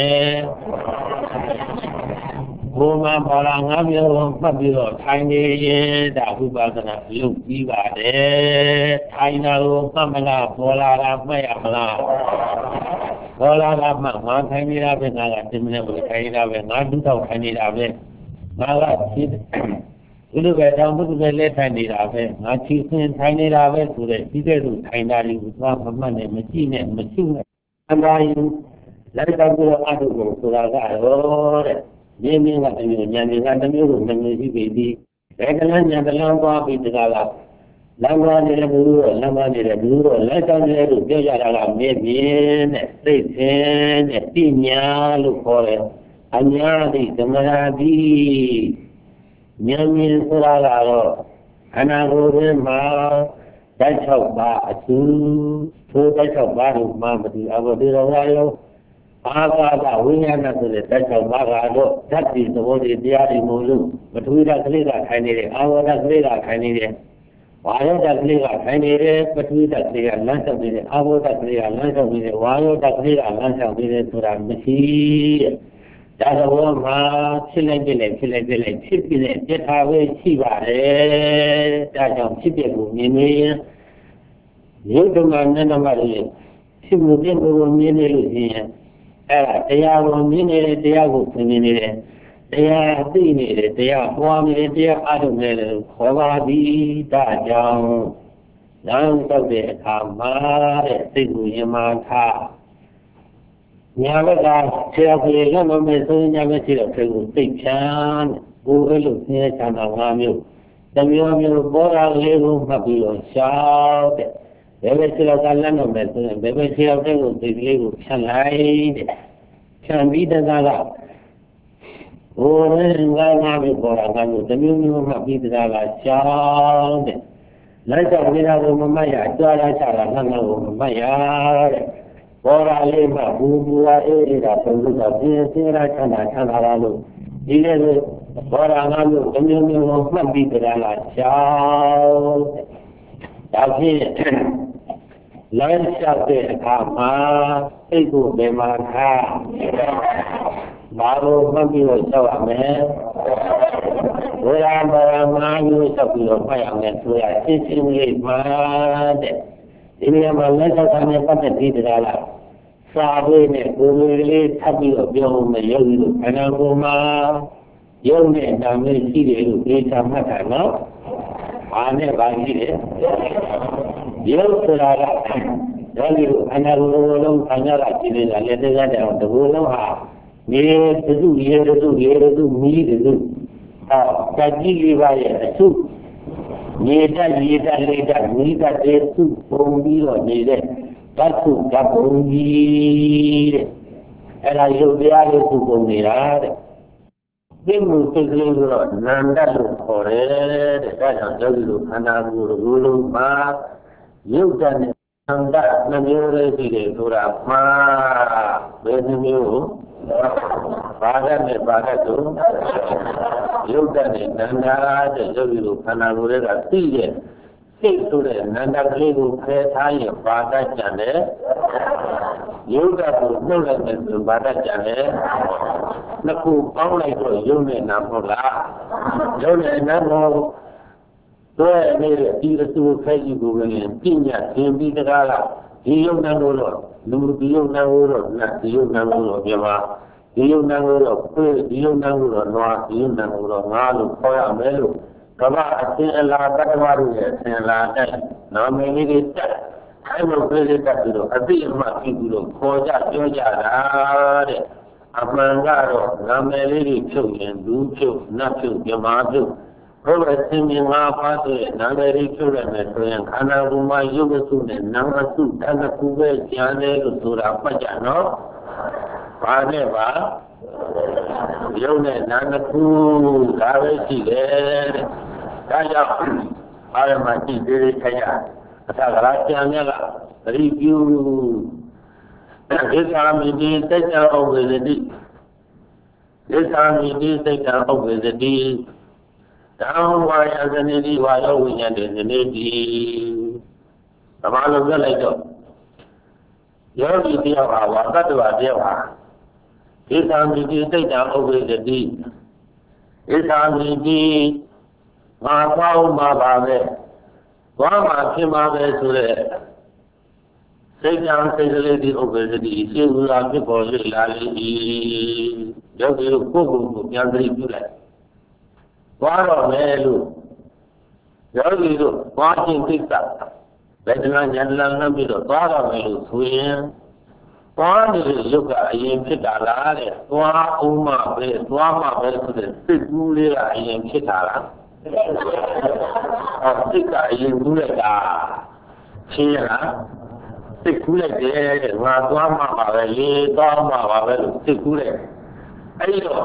ဘုမာပေါ်လာငါမျိုးမှတ်ပြီးတော့ထိုင်နေရင်ဒါဥပဒနာလုပ်ပြီးပါတယ်ထိုင်တာကိုမှတ်မလားပေါ်လာတာမှတ်ရမလားပေါ်လာတာမှငါထိုင်နေတာပဲငါကတင်မနေဘူးထိုင်နေတာပဲငါဒုထောက်ထိုင်နေတာပဲငါကဒီလိုပဲတောင်ဘုရားလက်ထိုင်နေတာပဲငါချီစင်ထိုင်နေတာပဲဆိုတဲ့ဒီတဲ့သူထိုင်တာတွေကိုသွားမမှတ်နဲ့မကြည့်နဲ့မရှုနဲ့အန္တရာယ်လိုက်တော့ပြီးတော့အထုကိုဆိုတာကတော့တဲ့မြင်းမြင်းကတမျိုးညာမြင်းကတမျိုးကိုမမြင်ရှိပြီဒီဘယ်ကလန်းညာကလန်းသွားပြီးတကားလားလမ်းသွားနေတဲ့ဘူးတော့လမ်းသွားနေတဲ့ဘူးတော့လက်တောင်းနေတဲ့လို့ပြောကြတာကမြင်းမြင်းနဲ့သိသင်နဲ့ပညာလို့ခေါ်တယ်အညာတိသမရာတိဉာဏ်မြင်ဆိုတာကတော့ခန္ဓာကိုယ်ထဲမှာဓာတ်၆ပါးအထူးထိုဓာတ်၆ပါးကိုမှမသိအဘောဒီတော်ရောအာသာဝိညာဏဆိုတဲ့ဓာတ်၆ပါးကတော့ဓာတ်ဒီသဘောတွေတရားတွေမို့လို့ပထဝီဓာတ်ကလေးကခိုင်းနေတယ်အာဘောဓာတ်ကလေးကခိုင်းနေတယ်ဝါယောဓာတ်ကလေးကခိုင်းနေတယ်ပထဝီဓာတ်ကလေးကလမ်းလျှောက်နေတယ်အာဘောဓာတ်ကလေးကလမ်းလျှောက်နေတယ်ဝါယောဓာတ်ကလေးကလမ်းလျှောက်နေတယ်ဆိုတာမရှိတဲ့ဒါတော့မှာဖြစ်လိုက်ပြလိုက်ဖြစ်လိုက်ပြလိုက်ဖြစ်ပြတဲ့ပြထားပဲရှိပါတယ်ဒါကြောင့်ဖြစ်ပြကိုမြင်နေရင်ရုပ်ဓမ္မနဲ့ဓမ္မတွေဖြစ်မှုပြမှုကိုမြင်နေလို့ရှိရင်အဲ့ဒါတရားကိုမြင်နေတယ်တရားကိုသိနေတယ်တရားသိနေတယ်တရားပွားနေတယ်တရားအားထုတ်နေတယ်ခေါ်ပါသည်ဒါကြောင့်လမ်းလျှောက်တဲ့အခါမှာတဲ့စိတ်ကိုရင်မှထားညာဘက်ကဆရာကလေးလည်းမမေ့ဆိုညာဘက်ရှိတော့စိတ်ကိုသိချမ်းကိုယ်အဲ့လိုဆင်းရဲချမ်းသာငါမျိုးတမျိုးမျိုးပေါ်လာလေးကိုမှတ်ပြီးတော့ရှောက်တဲ့ဘယ်ဘက်ရှိတော့ကလမ်းတော့မယ်ဆိုရင်ဘယ်ဘက်ရှိတော့တဲ့ကိုသိကလေးကိုဖြန့်လိုက်တဲ့ဖြန့်ပြီးတကားကဟိုလည်းငါငါမျိုးပေါ်လာငါမျိုးတမျိုးမျိုးမှတ်ပြီးတကားကရှောက်တဲ့လိုက်တော့နေတာကိုမမှတ်ရကြွားရချတာငါငါကိုမမှတ်ရတဲ့ပေါ်လာလေးမှဘူးဘူးအားအေးအေးတာပုံလို့တော့ပြင်းစင်းရချမ်းသာချမ်းသာလာလို့ဒီလေပေါ်လာငါမျိုးတမျိုးမျိုးကိုမှတ်ပြီးတကားကရှောက်တဲ့ဒါဖြင့်လမ်းလျှောက်တဲ့အခါမှာစိတ်ကိုဘယ်မှာထားဘာလို့မှတ်ပြီးတော့လျှောက်ရမလဲဝိရာမရမမျိုးလျှောက်ပြီးတော့မှတ်ရမယ်ဆိုရအင်းစင်းလေးမှာတဲ့ဒီနေရာမှာလမ်းလျှောက်တာနဲ့ပတ်သက်ပြီးတရားလားစာလေးနဲ့ကိုယ်လေးလေးထပ်ပြီးတော့ပြောမယ်ရုပ်လို့ခန္ဓာကိုယ်မှာရုပ်နဲ့နာမ်လေးရှိတယ်လို့ဒီချမှတ်တာနော်ဘာနဲ့ဘာရှိတယ်ရုပ်ဆိုတာကဒါလေးကိုခန္ဓာကိုယ်လုံးခန္ဓာကရှိနေတာလက်သေးတဲ့အောင်တကူလုံးဟာမြေတုရေတုရေတုမီးတုဟာတတိလေးပါရဲ့အစုမြေတက်ရေတက်လေးတက်မီးတက်တဲ့စုပုံပြီးတော့နေတဲ့ဓာတ်စုဓာတ်ပုံကြီးတဲ့အဲ့ဒါရုပ်တရားလေးစုပုံနေတာတဲ့ဒီမှုစိတ်ကလေးကတော့နန္ဒလို့ခေါ်တယ်တဲ့ဒါကြောင့်ယောဂီတို့ခန္ဓာကိုယ်ကိုယ်လုံးမှာရုပ်တတ်နဲ့နန္ဒနှမျိုးလေးရှိတယ်ဆိုတာမှာဘယ်နှမျိုးဘာကနဲ့ဘာကတို့ရုပ်တတ်နဲ့နန္ဒတဲ့ယောဂီတို့ခန္ဓာကိုယ်တွေကသိရဲ့စိတ်ဆိုတဲ့နန္ဒကလေးကိုဖယ်ထားရင်ဘာကကြံတယ်ရုပ်တတ်ကိုနှုတ်လိုက်တယ်ဆိုဘာကကြံတယ်နှစ်ခုပေါင်းလိုက်တော့ရုပ်နဲ့နာမဟုတ်လားရုပ်နဲ့နာမဟုတ်တော့နေတဲ့ဒီအစုခဲကြီးကိုလည်းပညာသင်ပြီးတကားလားဒီယုံနာလို့တော့လူဒီယုံနံကိုတော့နတ်ဒီယုံနံကိုတော့ပြမဒီယုံနံကိုတော့ခွေးဒီယုံနံကိုတော့နွားဒီယုံနံကိုတော့ငါလို့ခေါ်ရမယ်လို့ကမ္ဘာအရှင်အလားတတ္တဝါတို့ရဲ့အရှင်အလားတဲ့နာမည်လေးတွေတက်အဲ့လိုပြေးလေးတက်ပြီးတော့အတိအမှတ်ပြုပြီးတော့ခေါ်ကြပြောကြတာတဲ့အမှန်ကတော့နာမည်လေးတွေဖြုတ်ရင်လူဖြုတ်နတ်ဖြုတ်ပြမဖြုတ်ဘုရားရှင်မြင်ငါးပါးဆိုရင်နာမည်လေးဖြုတ်ရမယ်ဆိုရင်ခန္ဓာကိုယ်မှာရုပ်ဝတ္ထုနဲ့နာမ်ဝတ္ထုတဏ္ဍကူပဲကျန်တယ်လို့ဆိုတာပတ်ကြနော်ဘာနဲ့ပါရုပ်နဲ့နာမ်ကူဒါပဲရှိတယ်တဲ့ဒါကြောင့်အာရမကြည့်သေးခရအထကရာကျန်မြတ်ကသတိပြုဒေသာမိတိစိတ်တံဥပ္ပဇတိဒေသာမိတိစိတ်တံဥပ္ပဇတိဓမ္မဝါယဇနိတိဝါယောဝိညာဉ်တေဇနိတိဓမ္မလုံးပြလိုက်တော့ယောဂီတယောက်ဟာဝါတ္တဝါတယောက်ဟာဒေသာမိတိစိတ်တံဥပ္ပဇတိဒေသာမိတိငါသွားဦးမှာပါပဲသွားမှာဖြစ်မှာပဲဆိုတဲ့စိတ်ကြံစိတ်ကလေးဒီဥပ္ပဇတိရှင်းဥလာဖြစ်ပေါ်လေလာလေယောဂီတို့ကိုယ်ကိုယ်ကိုပြန်သိပြုလိုက်သွားတော့မယ်လို့ယောဂီတို့သွားခြင်းကိစ္စဗေဒနာဉာဏ်လမ်းနှံပြီးတော့သွားတော့မယ်လို့ဆိုရင်သွားနေတဲ့ရုပ်ကအရင်ဖြစ်တာလားတဲ့သွားအောင်မှပဲသွားမှပဲဆိုတဲ့စိတ်ကူးလေးကအရင်ဖြစ်တာလားအော်စိတ်ကအရင်ကူးလိုက်တာရှင်းလားစိတ်ကူးလိုက်တယ်ငါသွားမှပါပဲလေသွားမှပါပဲလို့စိတ်ကူးလိုက်အဲ့တော့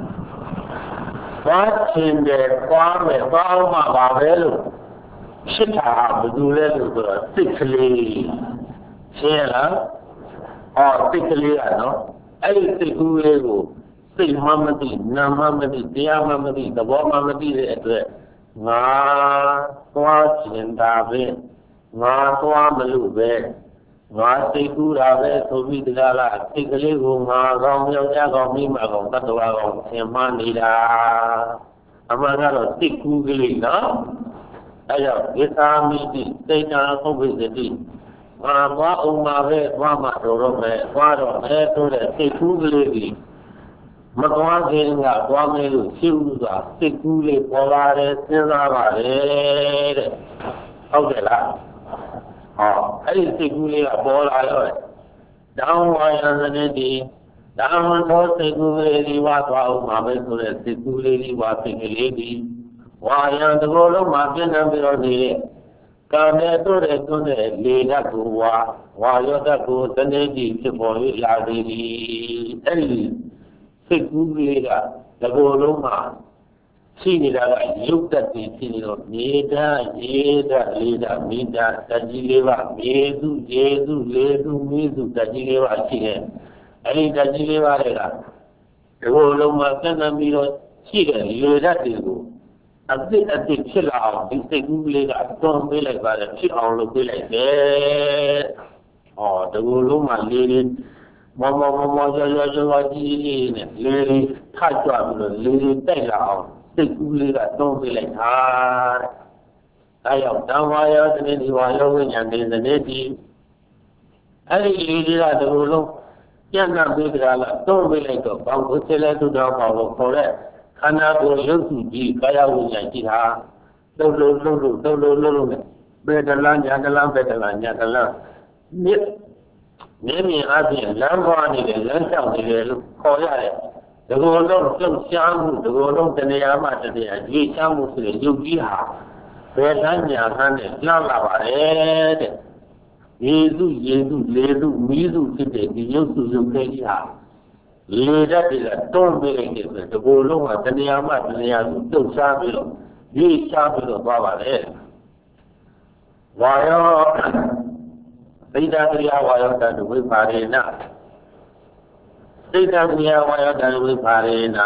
သွားခြင်းတယ်သွားမယ်သွားမှပါပဲလို့ဖြစ်တာဘယ်သူလဲလို့ဆိုတော့စိတ်ကလေးရှင်းလားအော်စိတ်ကလေးကနော်အဲ့ဒီစိတ်ကူးလေးကိုစိတ်မှမသိနာမှမသိတရားမှမသိသဘောမှမသိတဲ့အတွက်ငါသွားခြင်းတာပဲငါသွားမလို့ပဲငါစိတ်ကူးတာပဲဆိုပြီးတကားလားစိတ်ကလေးကိုငါကောင်းယောက်ျားကောင်းမိမကောင်းတတ္တဝါကောင်းသင်မှနေတာအမှန်ကတော့စိတ်ကူးကလေးနော်အဲကြောင့်ဒေသာမိတိစိတ်တံဥပ္ပဇတိငါသွားအောင်မှာပဲသွားမှတော့တော့မယ်သွားတော့အဲဆိုတဲ့စိတ်ကူးကလေးကြီးမသွားခင်ကသွားမယ်လို့ရှိဥစွာစိတ်ကူးလေးပေါ်လာတယ်စဉ်းစားပါတယ်တဲ့ဟုတ်တယ်လားဟောအဲ့ဒီစိတ်ကူးလေးကပေါ်လာတော့ဓမ္မဝါယဇနိတိဓမ္မသောစိတ်ကူးလေးဒီဝါသွားအောင်မှာပဲဆိုတဲ့စိတ်ကူးလေးဒီဝါစိတ်ကလေးဒီဝါယံတကောလုံးမှာပြည့်နေပြီးတော့နေတဲ့ကာမေတို့တဲ့တွန်းတဲ့လေဓာတ်ကိုဝါဝါယောဓာတ်ကိုတနေ့ကြည့်ဖြစ်ပေါ်၍လာသည်အဲ့ဒီစိတ်ကူးလေးကတကောလုံးမှာရှိနေတာကရုပ်တတ်ပြီးဖြစ်နေတော့မြေဓာတ်ရေဓာတ်လေဓာတ်မိဓာတ်တကြီးလေးပါမြေစုရေစုလေစုမိစုတကြီးလေးပါရှိတယ်အဲ့ဒီတကြီးလေးပါတွေကတကောလုံးမှာပြန့်နှံ့ပြီးတော့ရှိတဲ့လေဓာတ်တွေကိုအသိအသိဖြစ်လာအောင်ဒီစိတ်ကူးလေးကတွန်းပေးလိုက်ပါတယ်ဖြစ်အောင်လုပ်ပေးလိုက်တယ်။ဟောတကူလုံးမှလေးလေးမောမောမောမောကြောကြောကြောကြီးလေးနဲ့လေးလေးထကြွပြီးတော့လေးလေးတိုက်လာအောင်စိတ်ကူးလေးကတွန်းပေးလိုက်တာ။အဲကြောင့်ဓမ္မယောသနေဒီဝါယောဝိညာဉ်နေသနေတိအဲ့ဒီလေးလေးကတကူလုံးပြန့်နှံ့ပေးကြလားတွန်းပေးလိုက်တော့ဘောင်ကိုဆဲလဲတူတော်ပေါ့လို့ခေါ်တဲ့ခန္ဓာကိုယ်ရုပ်စုကြီးကာယဝိညာဉ်ကြီးဟာလှုပ်လှုပ်လှုပ်လှုပ်လှုပ်လှုပ်လှုပ်လှုပ်နဲ့ပေတလန်းညာတလန်းပေတလန်းညာတလန်းမြစ်မြင်းမြင်အပြင်လမ်းပွားနေတယ်လမ်းလျှောက်နေတယ်လို့ခေါ်ရတယ်ဒီလိုလုံးလှုပ်ရှားမှုဒီလိုလုံးတဏှာမှတဏှာကြီးရှားမှုဆိုတဲ့ရုပ်ကြီးဟာဘယ်လမ်းညာခန်းနဲ့လှမ်းလာပါတယ်တဲ့ရေစုရေစုလေစုမီးစုဖြစ်တဲ့ဒီရုပ်စုရုပ်လေးကြီးဟာလေဓာတ်တွေကတွန်းပေးလိုက်တယ်ဆိုတကူလုံးကတဏှာမှတဏှာကိုတုတ်ရှားပြီးတော့ရေးရှားပြီးတော့သွားပါလေဝါယောသိတ္တကရိယာဝါယောတတုဝိပါရေနသိတ္တကရိယာဝါယောတတုဝိပါရေန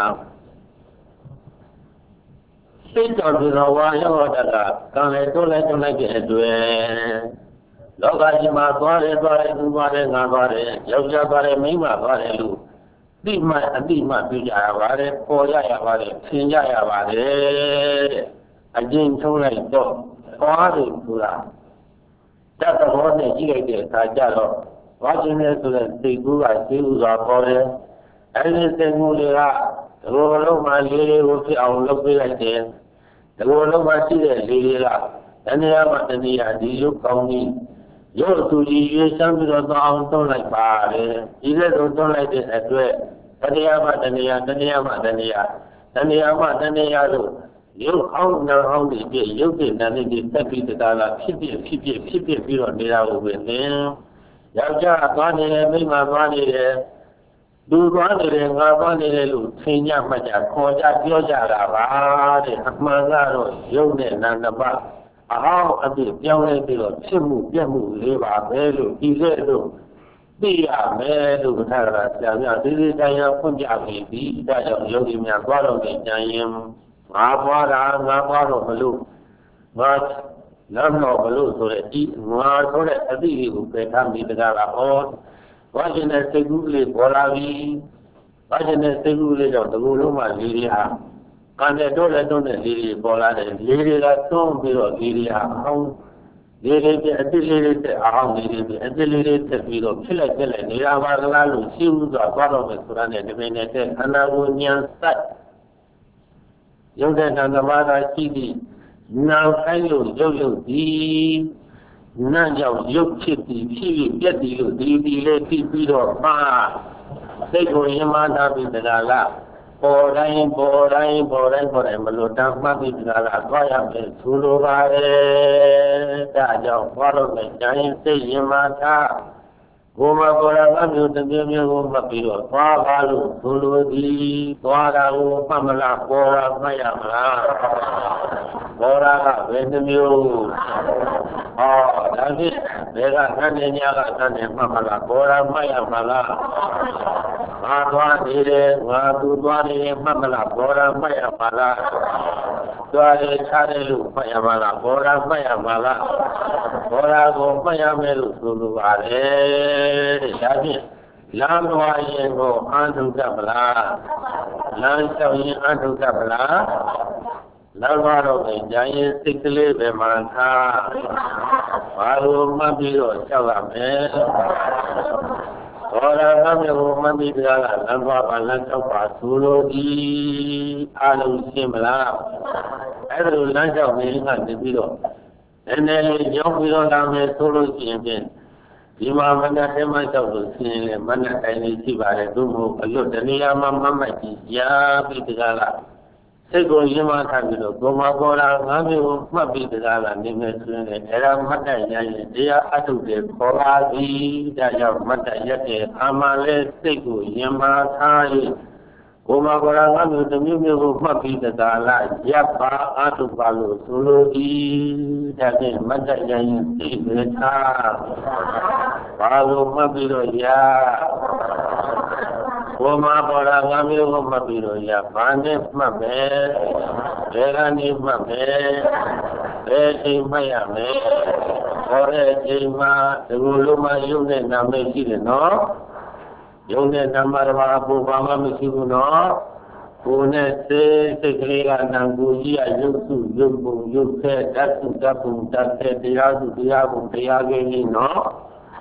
စိတ်တော်သူတော်ဝါယောတကကံလေတွန်းလိုက်တွန်းလိုက်တဲ့အတွက်လောကကြီးမှာသွားတယ်သွားတယ်သူသွားတယ်ငါသွားတယ်ယောက်ျားသွားတယ်မိန်းမသွားတယ်လို့တိမှအတိမှပြကြရပါတယ်ပေါ်ရရပါတယ်သင်ကြရပါတယ်တဲ့အကျဉ်းထုံးလိုက်တော့သွားတယ်ဆိုတာတတ်တော်နဲ့ကြည့်လိုက်တဲ့အခါကျတော့ watching this so that they do I see who's our body. Anything who they are, the world of my lady will be our look like them. The world of my city, lady, and the other the idea come in. You to you something of the don't like body, either don't like this as well. Taniama, Tania, Taniama, Tania, Taniama, Tania. You count now how they did, you did, and they did happy the dollar, fifty, fifty, fifty, zero, they are with them. Yaja, money, make my money there. Do money, my money, Tinya, Maja, Koja, Yoja, Mangaro, Yone, and the bar. How a bit young lady, Chimu, Yamu, Leva, Melu, Iledo. Be a Melu, Tara, this is a Punjabi, that of Yogi Miyabaro, Jayam. Mabara, Mabaro, Malu, but none of Malu, so that he was so that a big who can come with the Gala. Watching a Seguli, Bolavi, watching a Seguli of the Guluma, Lilia, and the dollar don't Lily, Bola, and Lily, don't be of Lilia, how Lily, a deleted, how Lily, a deleted below, Killa, Killa, Nirava, shoes, or bottom of the Quran, and the Venetia, and I would near sight. Yoga and the Mada City, now I know Yoyo D. Nanja, Yok Chitty, Chili, get you, D. Lady Pido, Ma. They go Yamada with the Gala. Borain, Borain, Borain, Borain, Malota, Mabit Gala, Goya, Tulova, Daja, follow the giant say Yamata. Goma Bora, the Goma Piro, Pavalu, Tuludi, Bora, Pamela, Bora, Mayamala, Bora, Venemu. Oh, that's it. There are Tanya, Tanya, Pamela, Bora, Mayamala. Madwa, Dile, Madu, Dwani, Pamela, Bora, Mayamala. Dwani, Chadelu, Mayamala, Bora, Mayamala. Bora, Go, Mayamelu, Tuluare. Lam Wayengo, Antu Gabla, Lan Shawi Antu Gabla, Lavaro, Giant Sickly, Bemanta, Maru Mabiro, Chalame, Ora Ramiro Mabidala, Lava Balanta Pasulo, E. Alu Simla, Every lunch of me at the below. And then young widow Lame Solo Champion. Ima mana tema tahu sini mana kaini sibare dulu kalau dunia mama mati ya bidigala. Sego ima thamilo goma bola ngami ma bidigala ni mesune era mata ya dia atu de kola di daja mata ya ke amale sego ima thai. Goma bola ngami demi mego ma bidigala ya ba atu balu solo di daja mata ya ni beta. Balu mabiro ya, Goma bola ngami mabiro ya, Bande mabe, Berani mabe, Beti mayame, Ore jima, Teguluma yune name sile no, Yune namarwa abu bama misibu no, Pune se se kriya nanguji ayusu yumbu yukhe datu datu datu diyasu diyabu diyageni no.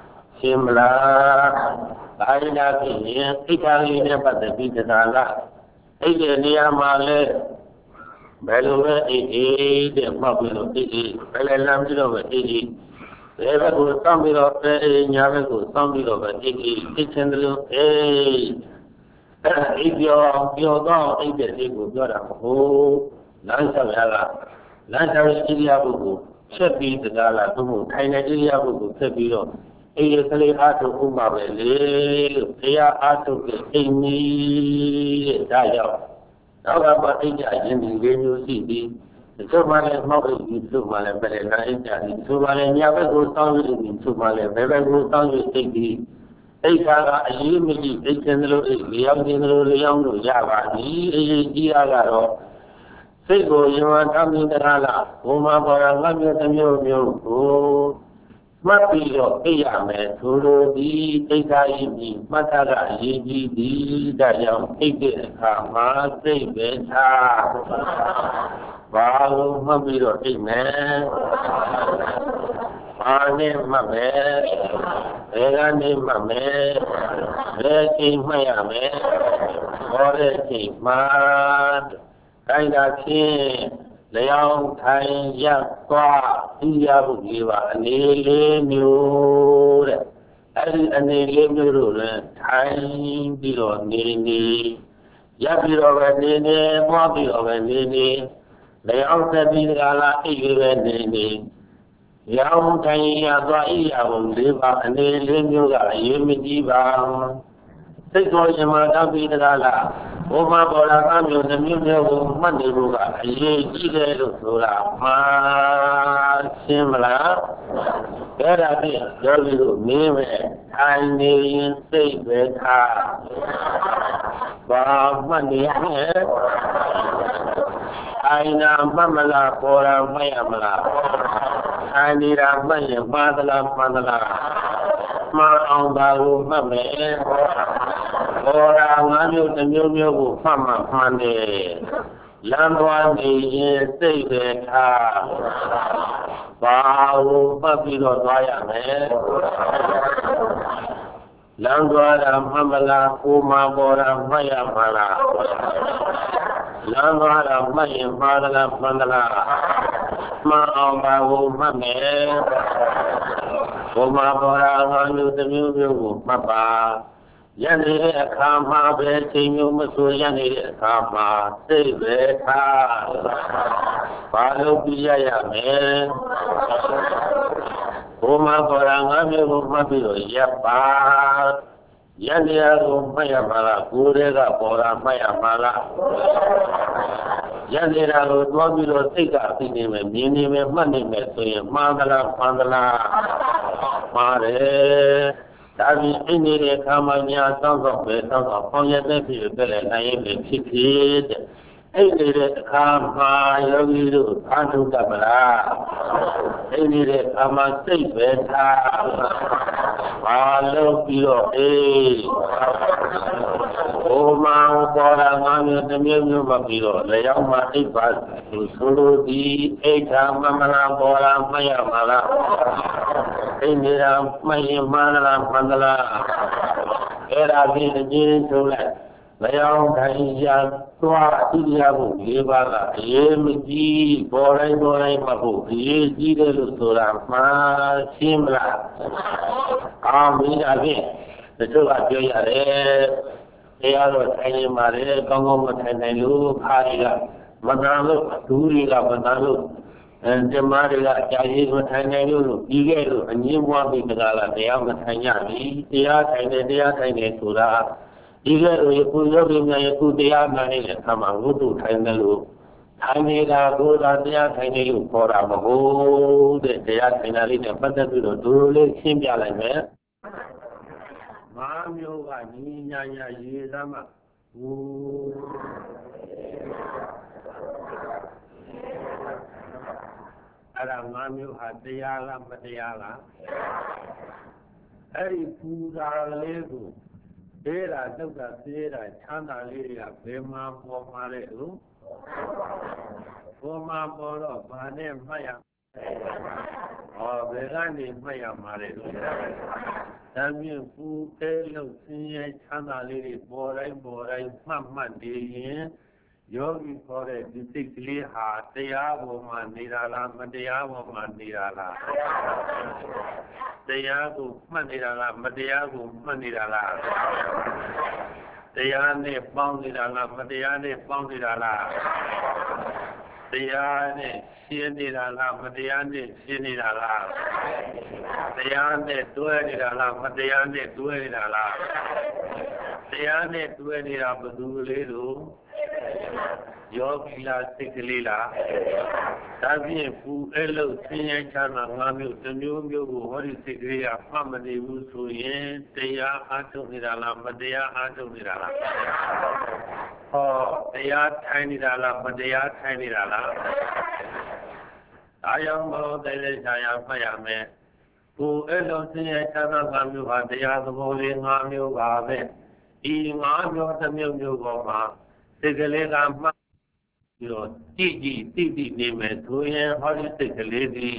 Simla, Aina Kini, Italy never the Pitala, Asia Male, Belue, the Mobile, Belam of eighty. Ever go some bit of a never go some bit of a kitchen room, eh? If you're your dog, ain't the single got a whole Lansavella, Lansavella Iliabu, Sheppy the Gala, Kaina Iliabu, Sepio. A Kali Atu Umabele, Aya Atu Amy Daya. Now about India in the venue city, the Somali Mobile in Somali, Belena, in Somali, never goes down in Somali, never goes down with Tiki. Aka, Yumi, a general, young general, young Java, Iagaro. Sego, you are coming the Hala, Uma Baranga, and you. Mapio, Ayame, Tulu, the Ekaimi, Matara, Yidi, Dayam, Eke, Kama, Beta, Balu, Mabiro, Amen. Ani mame, egani mame, reki mayame, oreki mad, kaina kin, leong thai yak kwa, iya bugiwa, anile myure, ari anile myure, thai biro nini, yabiro nini, mwabiro nini, leong tabi gala iwe nini. Yang kaya tua iya bunda ane lenyo ga yemi jiba. Teko yama tapi tegala. Oma bola kami udah mimpi aku mandi buka. Ye jile lu sura ma simla. Kera ni jadi lu mimpi. Ane yin sei beta. Ba mandi ane. Aina mamala bola maya mala. Anira maya madala madala. Ma ông bà lu ma mẹ. Ora ngamiu tamiu miu ku phama phane. Lan toa ni yin sei be tha. Ba lu ma pi lo toa ya me. Lan toa da mamala ku ma bora maya mala. Lan toa da maya madala madala. Ma ông bà lu ma mẹ. Oma bora ngamiu tamiu miu ku ma ba. Yani akama be tinyu masu yani akama sebe tha palo piya ya me Oma baranga me oma pilo yapa yani ago maya mala kure ga bora maya mala yani ago dwa pilo tika tini me mini me mani me soye mandala mandala mare Tapi ini dia kamarnya tangkap betangkap punya tapi bela naik berfikir. Ini dia kamar yang itu anu tak belah. Ini dia kamar si beta. Walau bilo eh. Oh mau orang kami demi nyumba bilo. Layang mati pas suruh di eh kamar malam orang maya malam. Ini dia maya malam mandala. Era bin jin tulai. Layang kaya tua dia bu lebar. Ye mesti borai borai mabu. Ye jile lusuran ma simla. Kami lagi. Betul aja ya re. Dia lo tanya mare kamu tanya lu kaya. Mana lu duri lah mana lu. Jemaah jadi bertanya dulu, tiga dulu, ini muat di negara dia bertanya ni, dia tanya dia tanya surah, tiga dulu itu juga punya itu dia mana ni sama itu tanya dulu, tanya dah dah dia tanya dulu orang mahu, dia tanya ni pada dulu dulu simpan lagi. Mamiu ni nyanyi ye sama, Ada ngamiu hatiya la matiya la. Eri pura legu. Era duka sera chanda liya bema poma legu. Poma polo bane maya. Oh begani maya mare. Dami pu elu siye chanda liya borai borai mamma diye. Yogi kore disikli hatiya wo mandirala matiya wo mandirala Tiya ko mandirala matiya ko mandirala Tiya ne pandirala matiya ne pandirala Tiya ne shindirala matiya ne shindirala Tiya ne duerala matiya ne duerala Tiya ne duerala badulelu Yogi la sikli la. Tapi pu elu siya chana ngamiu temiu miu hori sikli ya pamani usu ye teya atu nirala madya atu nirala. Oh teya thai nirala madya thai nirala. Ayam mau dele saya maya me. Pu elu siya chana ngamiu hadya dhamoli ngamiu gabe. I ngamiu temiu miu goma. Sikli ka ma. Yo, tiji, tiji ni me tuye, hori sikli di,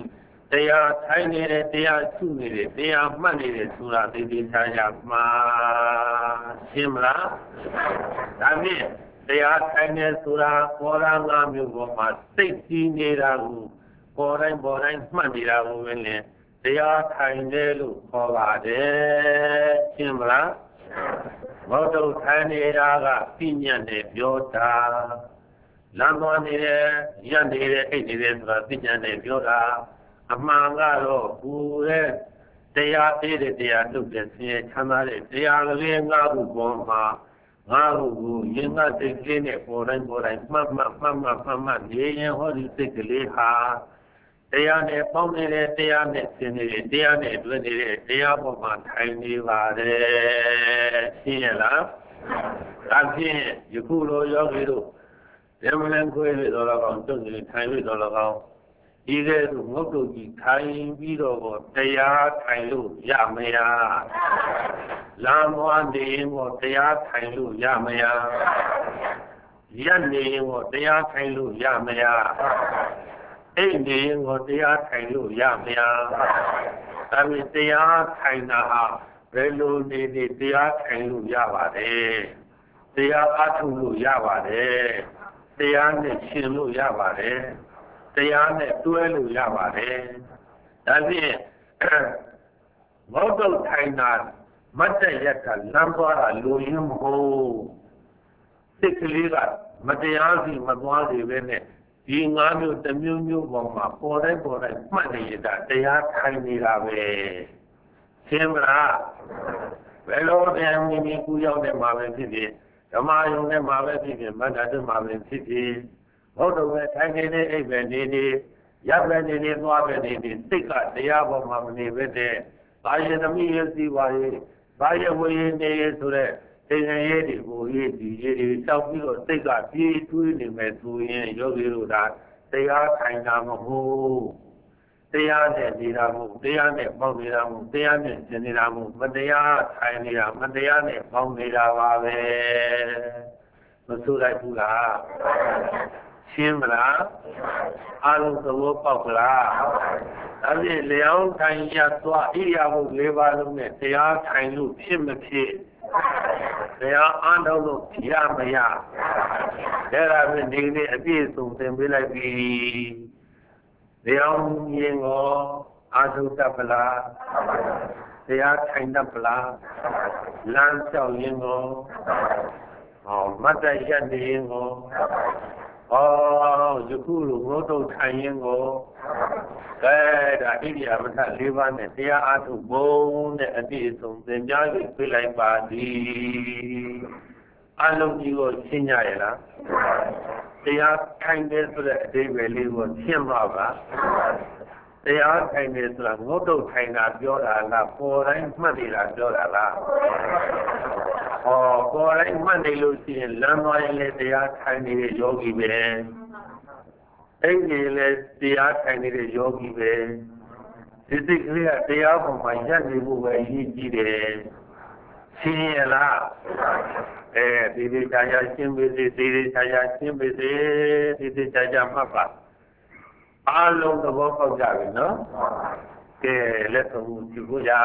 တရားထိုင်နေတယ်တရားရှုနေတယ်တရားမှတ်နေတယ်ဆိုတာသိသိချာချာမှာရှင်းမလားဒါဖြင့်တရားထိုင်နေဆိုတာပေါ်ရာငါးမျိုးပေါ်မှာစိတ်ကြည်နေတာကိုပေါ်တိုင်းပေါ်တိုင်းမှတ်နေတာကိုပဲလေတရားထိုင်တယ်လို့ခေါ်ပါတယ်ရှင်းမလားဘောဓုထိုင်နေတာကပြညတ်နဲ့ပြောတာလမ်းသွားနေတယ်ရပ်နေတယ်အိတ်နေတယ်ဆိုတာပြညတ်နဲ့ပြောတာအမှန်ကတော့ကိုယ်ရဲ့တရားသေးတဲ့တရားထုတ်တဲ့ဆင်းရဲချမ်းသာတဲ့တရားကလေးငါ့ခုပေါ်မှာငါ့ခုကိုရင်ငါစိတ်ကလေးနဲ့ပေါ်တိုင်းပေါ်တိုင်းမှတ်မှတ်မှတ်မှတ်မှတ်မှတ်နေရင်ဟောဒီစိတ်ကလေးဟာတရားနဲ့ပေါင်းနေတဲ့တရားနဲ့ဆင်းနေတဲ့တရားနဲ့တွေ့နေတဲ့တရားပေါ်မှာထိုင်နေပါတယ်ရှင်းရလားဒါဖြင့်ယခုလိုယောဂီတို့ဓမ္မလန်ခွေးပြီးတော့လည်းကောင်းတုတ်ကြီးထိုင်ပြီးတော့လည်းကောင်းဒီကဲသို့ငုတ်တုတ်ကြီးထိုင်ပြီးတော့တရားထိုင်လို့ရမလားလမ်းမွားနေရင်ကိုတရားထိုင်လို့ရမလားရပ်နေရင်ကိုတရားထိုင်လို့ရမလားအိတ်နေရင်ကိုတရားထိုင်လို့ရမလားဒါပေမဲ့တရားထိုင်တာဟာဘယ်လိုနေနေတရားထိုင်လို့ရပါတယ်တရားအထုလို့ရပါတယ်တရားနဲ့ရှင်လို့ရပါတယ်တရားနဲ့တွဲလို့ရပါတယ်ဒါဖြင့်မောတုတ်ထိုင်တာမတ်တရက်ကလမ်းသွားတာလူရင်းမဟုတ်စိတ်ကလေးကမတရားစီမသွားစေပဲနဲ့ဒီငါးမျိုးတစ်မျိုးမျိုးပေါ်မှာပေါ်တိုင်းပေါ်တိုင်းမှတ်နေရတာတရားထိုင်နေတာပဲရှင်းမလားဘယ်လိုတရားမိမိကူရောက်တဲ့မှာပဲဖြစ်ဖြစ်ဓမ္မယုံနဲ့မှာပဲဖြစ်ဖြစ်မတ္တတမှာပဲဖြစ်ဖြစ်ဘုဒ္ဓဝေထိုင်နေတဲ့အိပ်ပဲနေနေရပ်ပဲနေနေသွားပဲနေနေစိတ်ကတရားပေါ်မှာမနေပဲတဲ့ဘာယသမီးရစီပါရဲ့ဘာယဝေနေဆိုတဲ့သင်္ကေတရေးတွေကိုရေးဒီရေးတွေတောက်ပြီးတော့စိတ်ကပြေးတွေးနေမယ်ဆိုရင်ယောဂီတို့ကတရားထိုင်တာမဟုတ်တရားနဲ့နေတာမဟုတ်တရားနဲ့ပေါင်းနေတာမဟုတ်တရားနဲ့ရှင်းနေတာမဟုတ်မတရားထိုင်နေတာမတရားနဲ့ပေါင်းနေတာပါပဲမဆိုးလိုက်ဘူးလားရှင်းမလားအားလုံးသဘောပေါက်လားဒါဖြင့်လျောင်းထိုင်ရသွားဣရိယာပုလေးပါးလုံးနဲ့တရားထိုင်လို့ဖြစ်မဖြစ်တရားအားထုတ်လို့ရမရအဲ့ဒါဖြင့်ဒီနေ့အပြည့်စုံသင်ပေးလိုက်ပြီလျောင်းရင်ကိုအားထုတ်တတ်ပလားတရားထိုင်တတ်ပလားလမ်းလျှောက်ရင်ကိုဟောမတ်တရနေရင်ကိုဩယခုလိုငုတ်တုတ်ထိုင်ရင်ကိုကဲဒါဣရိယာပထ၄ပါးနဲ့တရားအားထုတ်ဖို့နဲ့အပြည့်အစုံသင်ကြားပြီးပြလိုက်ပါသည်အလုံးကြီးကိုရှင်းကြရလားတရားထိုင်တယ်ဆိုတဲ့အဓိပ္ပာယ်လေးကိုရှင်းပါပါတရားထိုင်တယ်ဆိုတာငုတ်တုတ်ထိုင်တာပြောတာလားပေါ်တိုင်းမှတ်နေတာပြောတာလားဟောပေါ်တိုင်းမှတ်နေလို့ရှိရင်လမ်းသွားရင်လည်းတရားထိုင်နေတဲ့ယောဂီပဲအိမ်ကြီးလည်းတရားထိုင်နေတဲ့ယောဂီပဲဒီစိတ်ကလေးကတရားပေါ်မှာရပ်နေဖို့ပဲအရေးကြီးတယ်ရှင်းရလားအဲဒီဒီချာချာရှင်းပြီဒီဒီချာချာရှင်းပြီဒီဒီချာချာမှတ်ပါအားလုံးသဘောပေါက်ကြပြီနော်ကဲလက်ဆုံးကြည့်ကြရ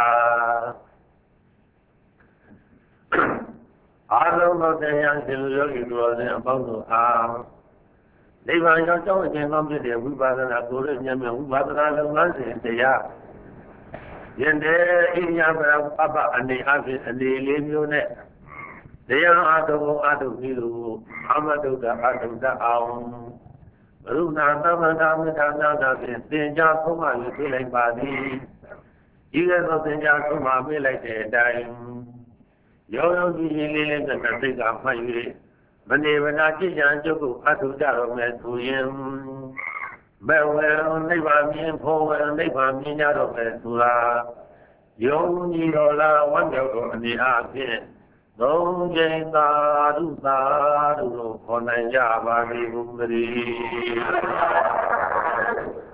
အားလုံးသောတရားရှင်လူယောဂီတို့အစဉ်အပေါင်းတို့အားနိဗ္ဗာန်ရောက်ကြောင်းအကျဉ်းကောင်းဖြစ်တဲ့ဝိပဿနာကိုယ်ရဲ့ဉာဏ်မြတ်ဝိပဿနာလုပ်ငန်းစဉ်တရားယင်တဲ့ဣညာပရပပအနေအချင်းအနေလေးမျိုးနဲ့တရားအားထုတ်အားထုတ်ပြီးလို့အမတုဒ္ဒအားထုတ်တတ်အောင်ဘုရားသမဏမေတ္တာနာတာဖြင့်သင်ကြားဆုံးမယူပြလိုက်ပါသည်ဒီကဲ့သို့သင်ကြားဆုံးမပြလိုက်တဲ့အတိုင်းရောရောကြည်ကြည်လေးလေးနဲ့စိတ်ကမှတ်ယူရမနေမနာကြည်ကြံကျုပ်ကိုအထုကြတော်မယ်ဆိုရင်ဘယ်ဝဲနိဗ္ဗာန်မြင်ဖို့ဝဲနိဗ္ဗာန်မြင်ကြတော်မယ်ဆိုတာယုံကြည်တော်လားဝမ်းမြောက်တော်အနေအားဖြင့်သုံးကြိမ်သာဓုသာဓုလို့ခေါ်နိုင်ကြပါသည်ဘုရား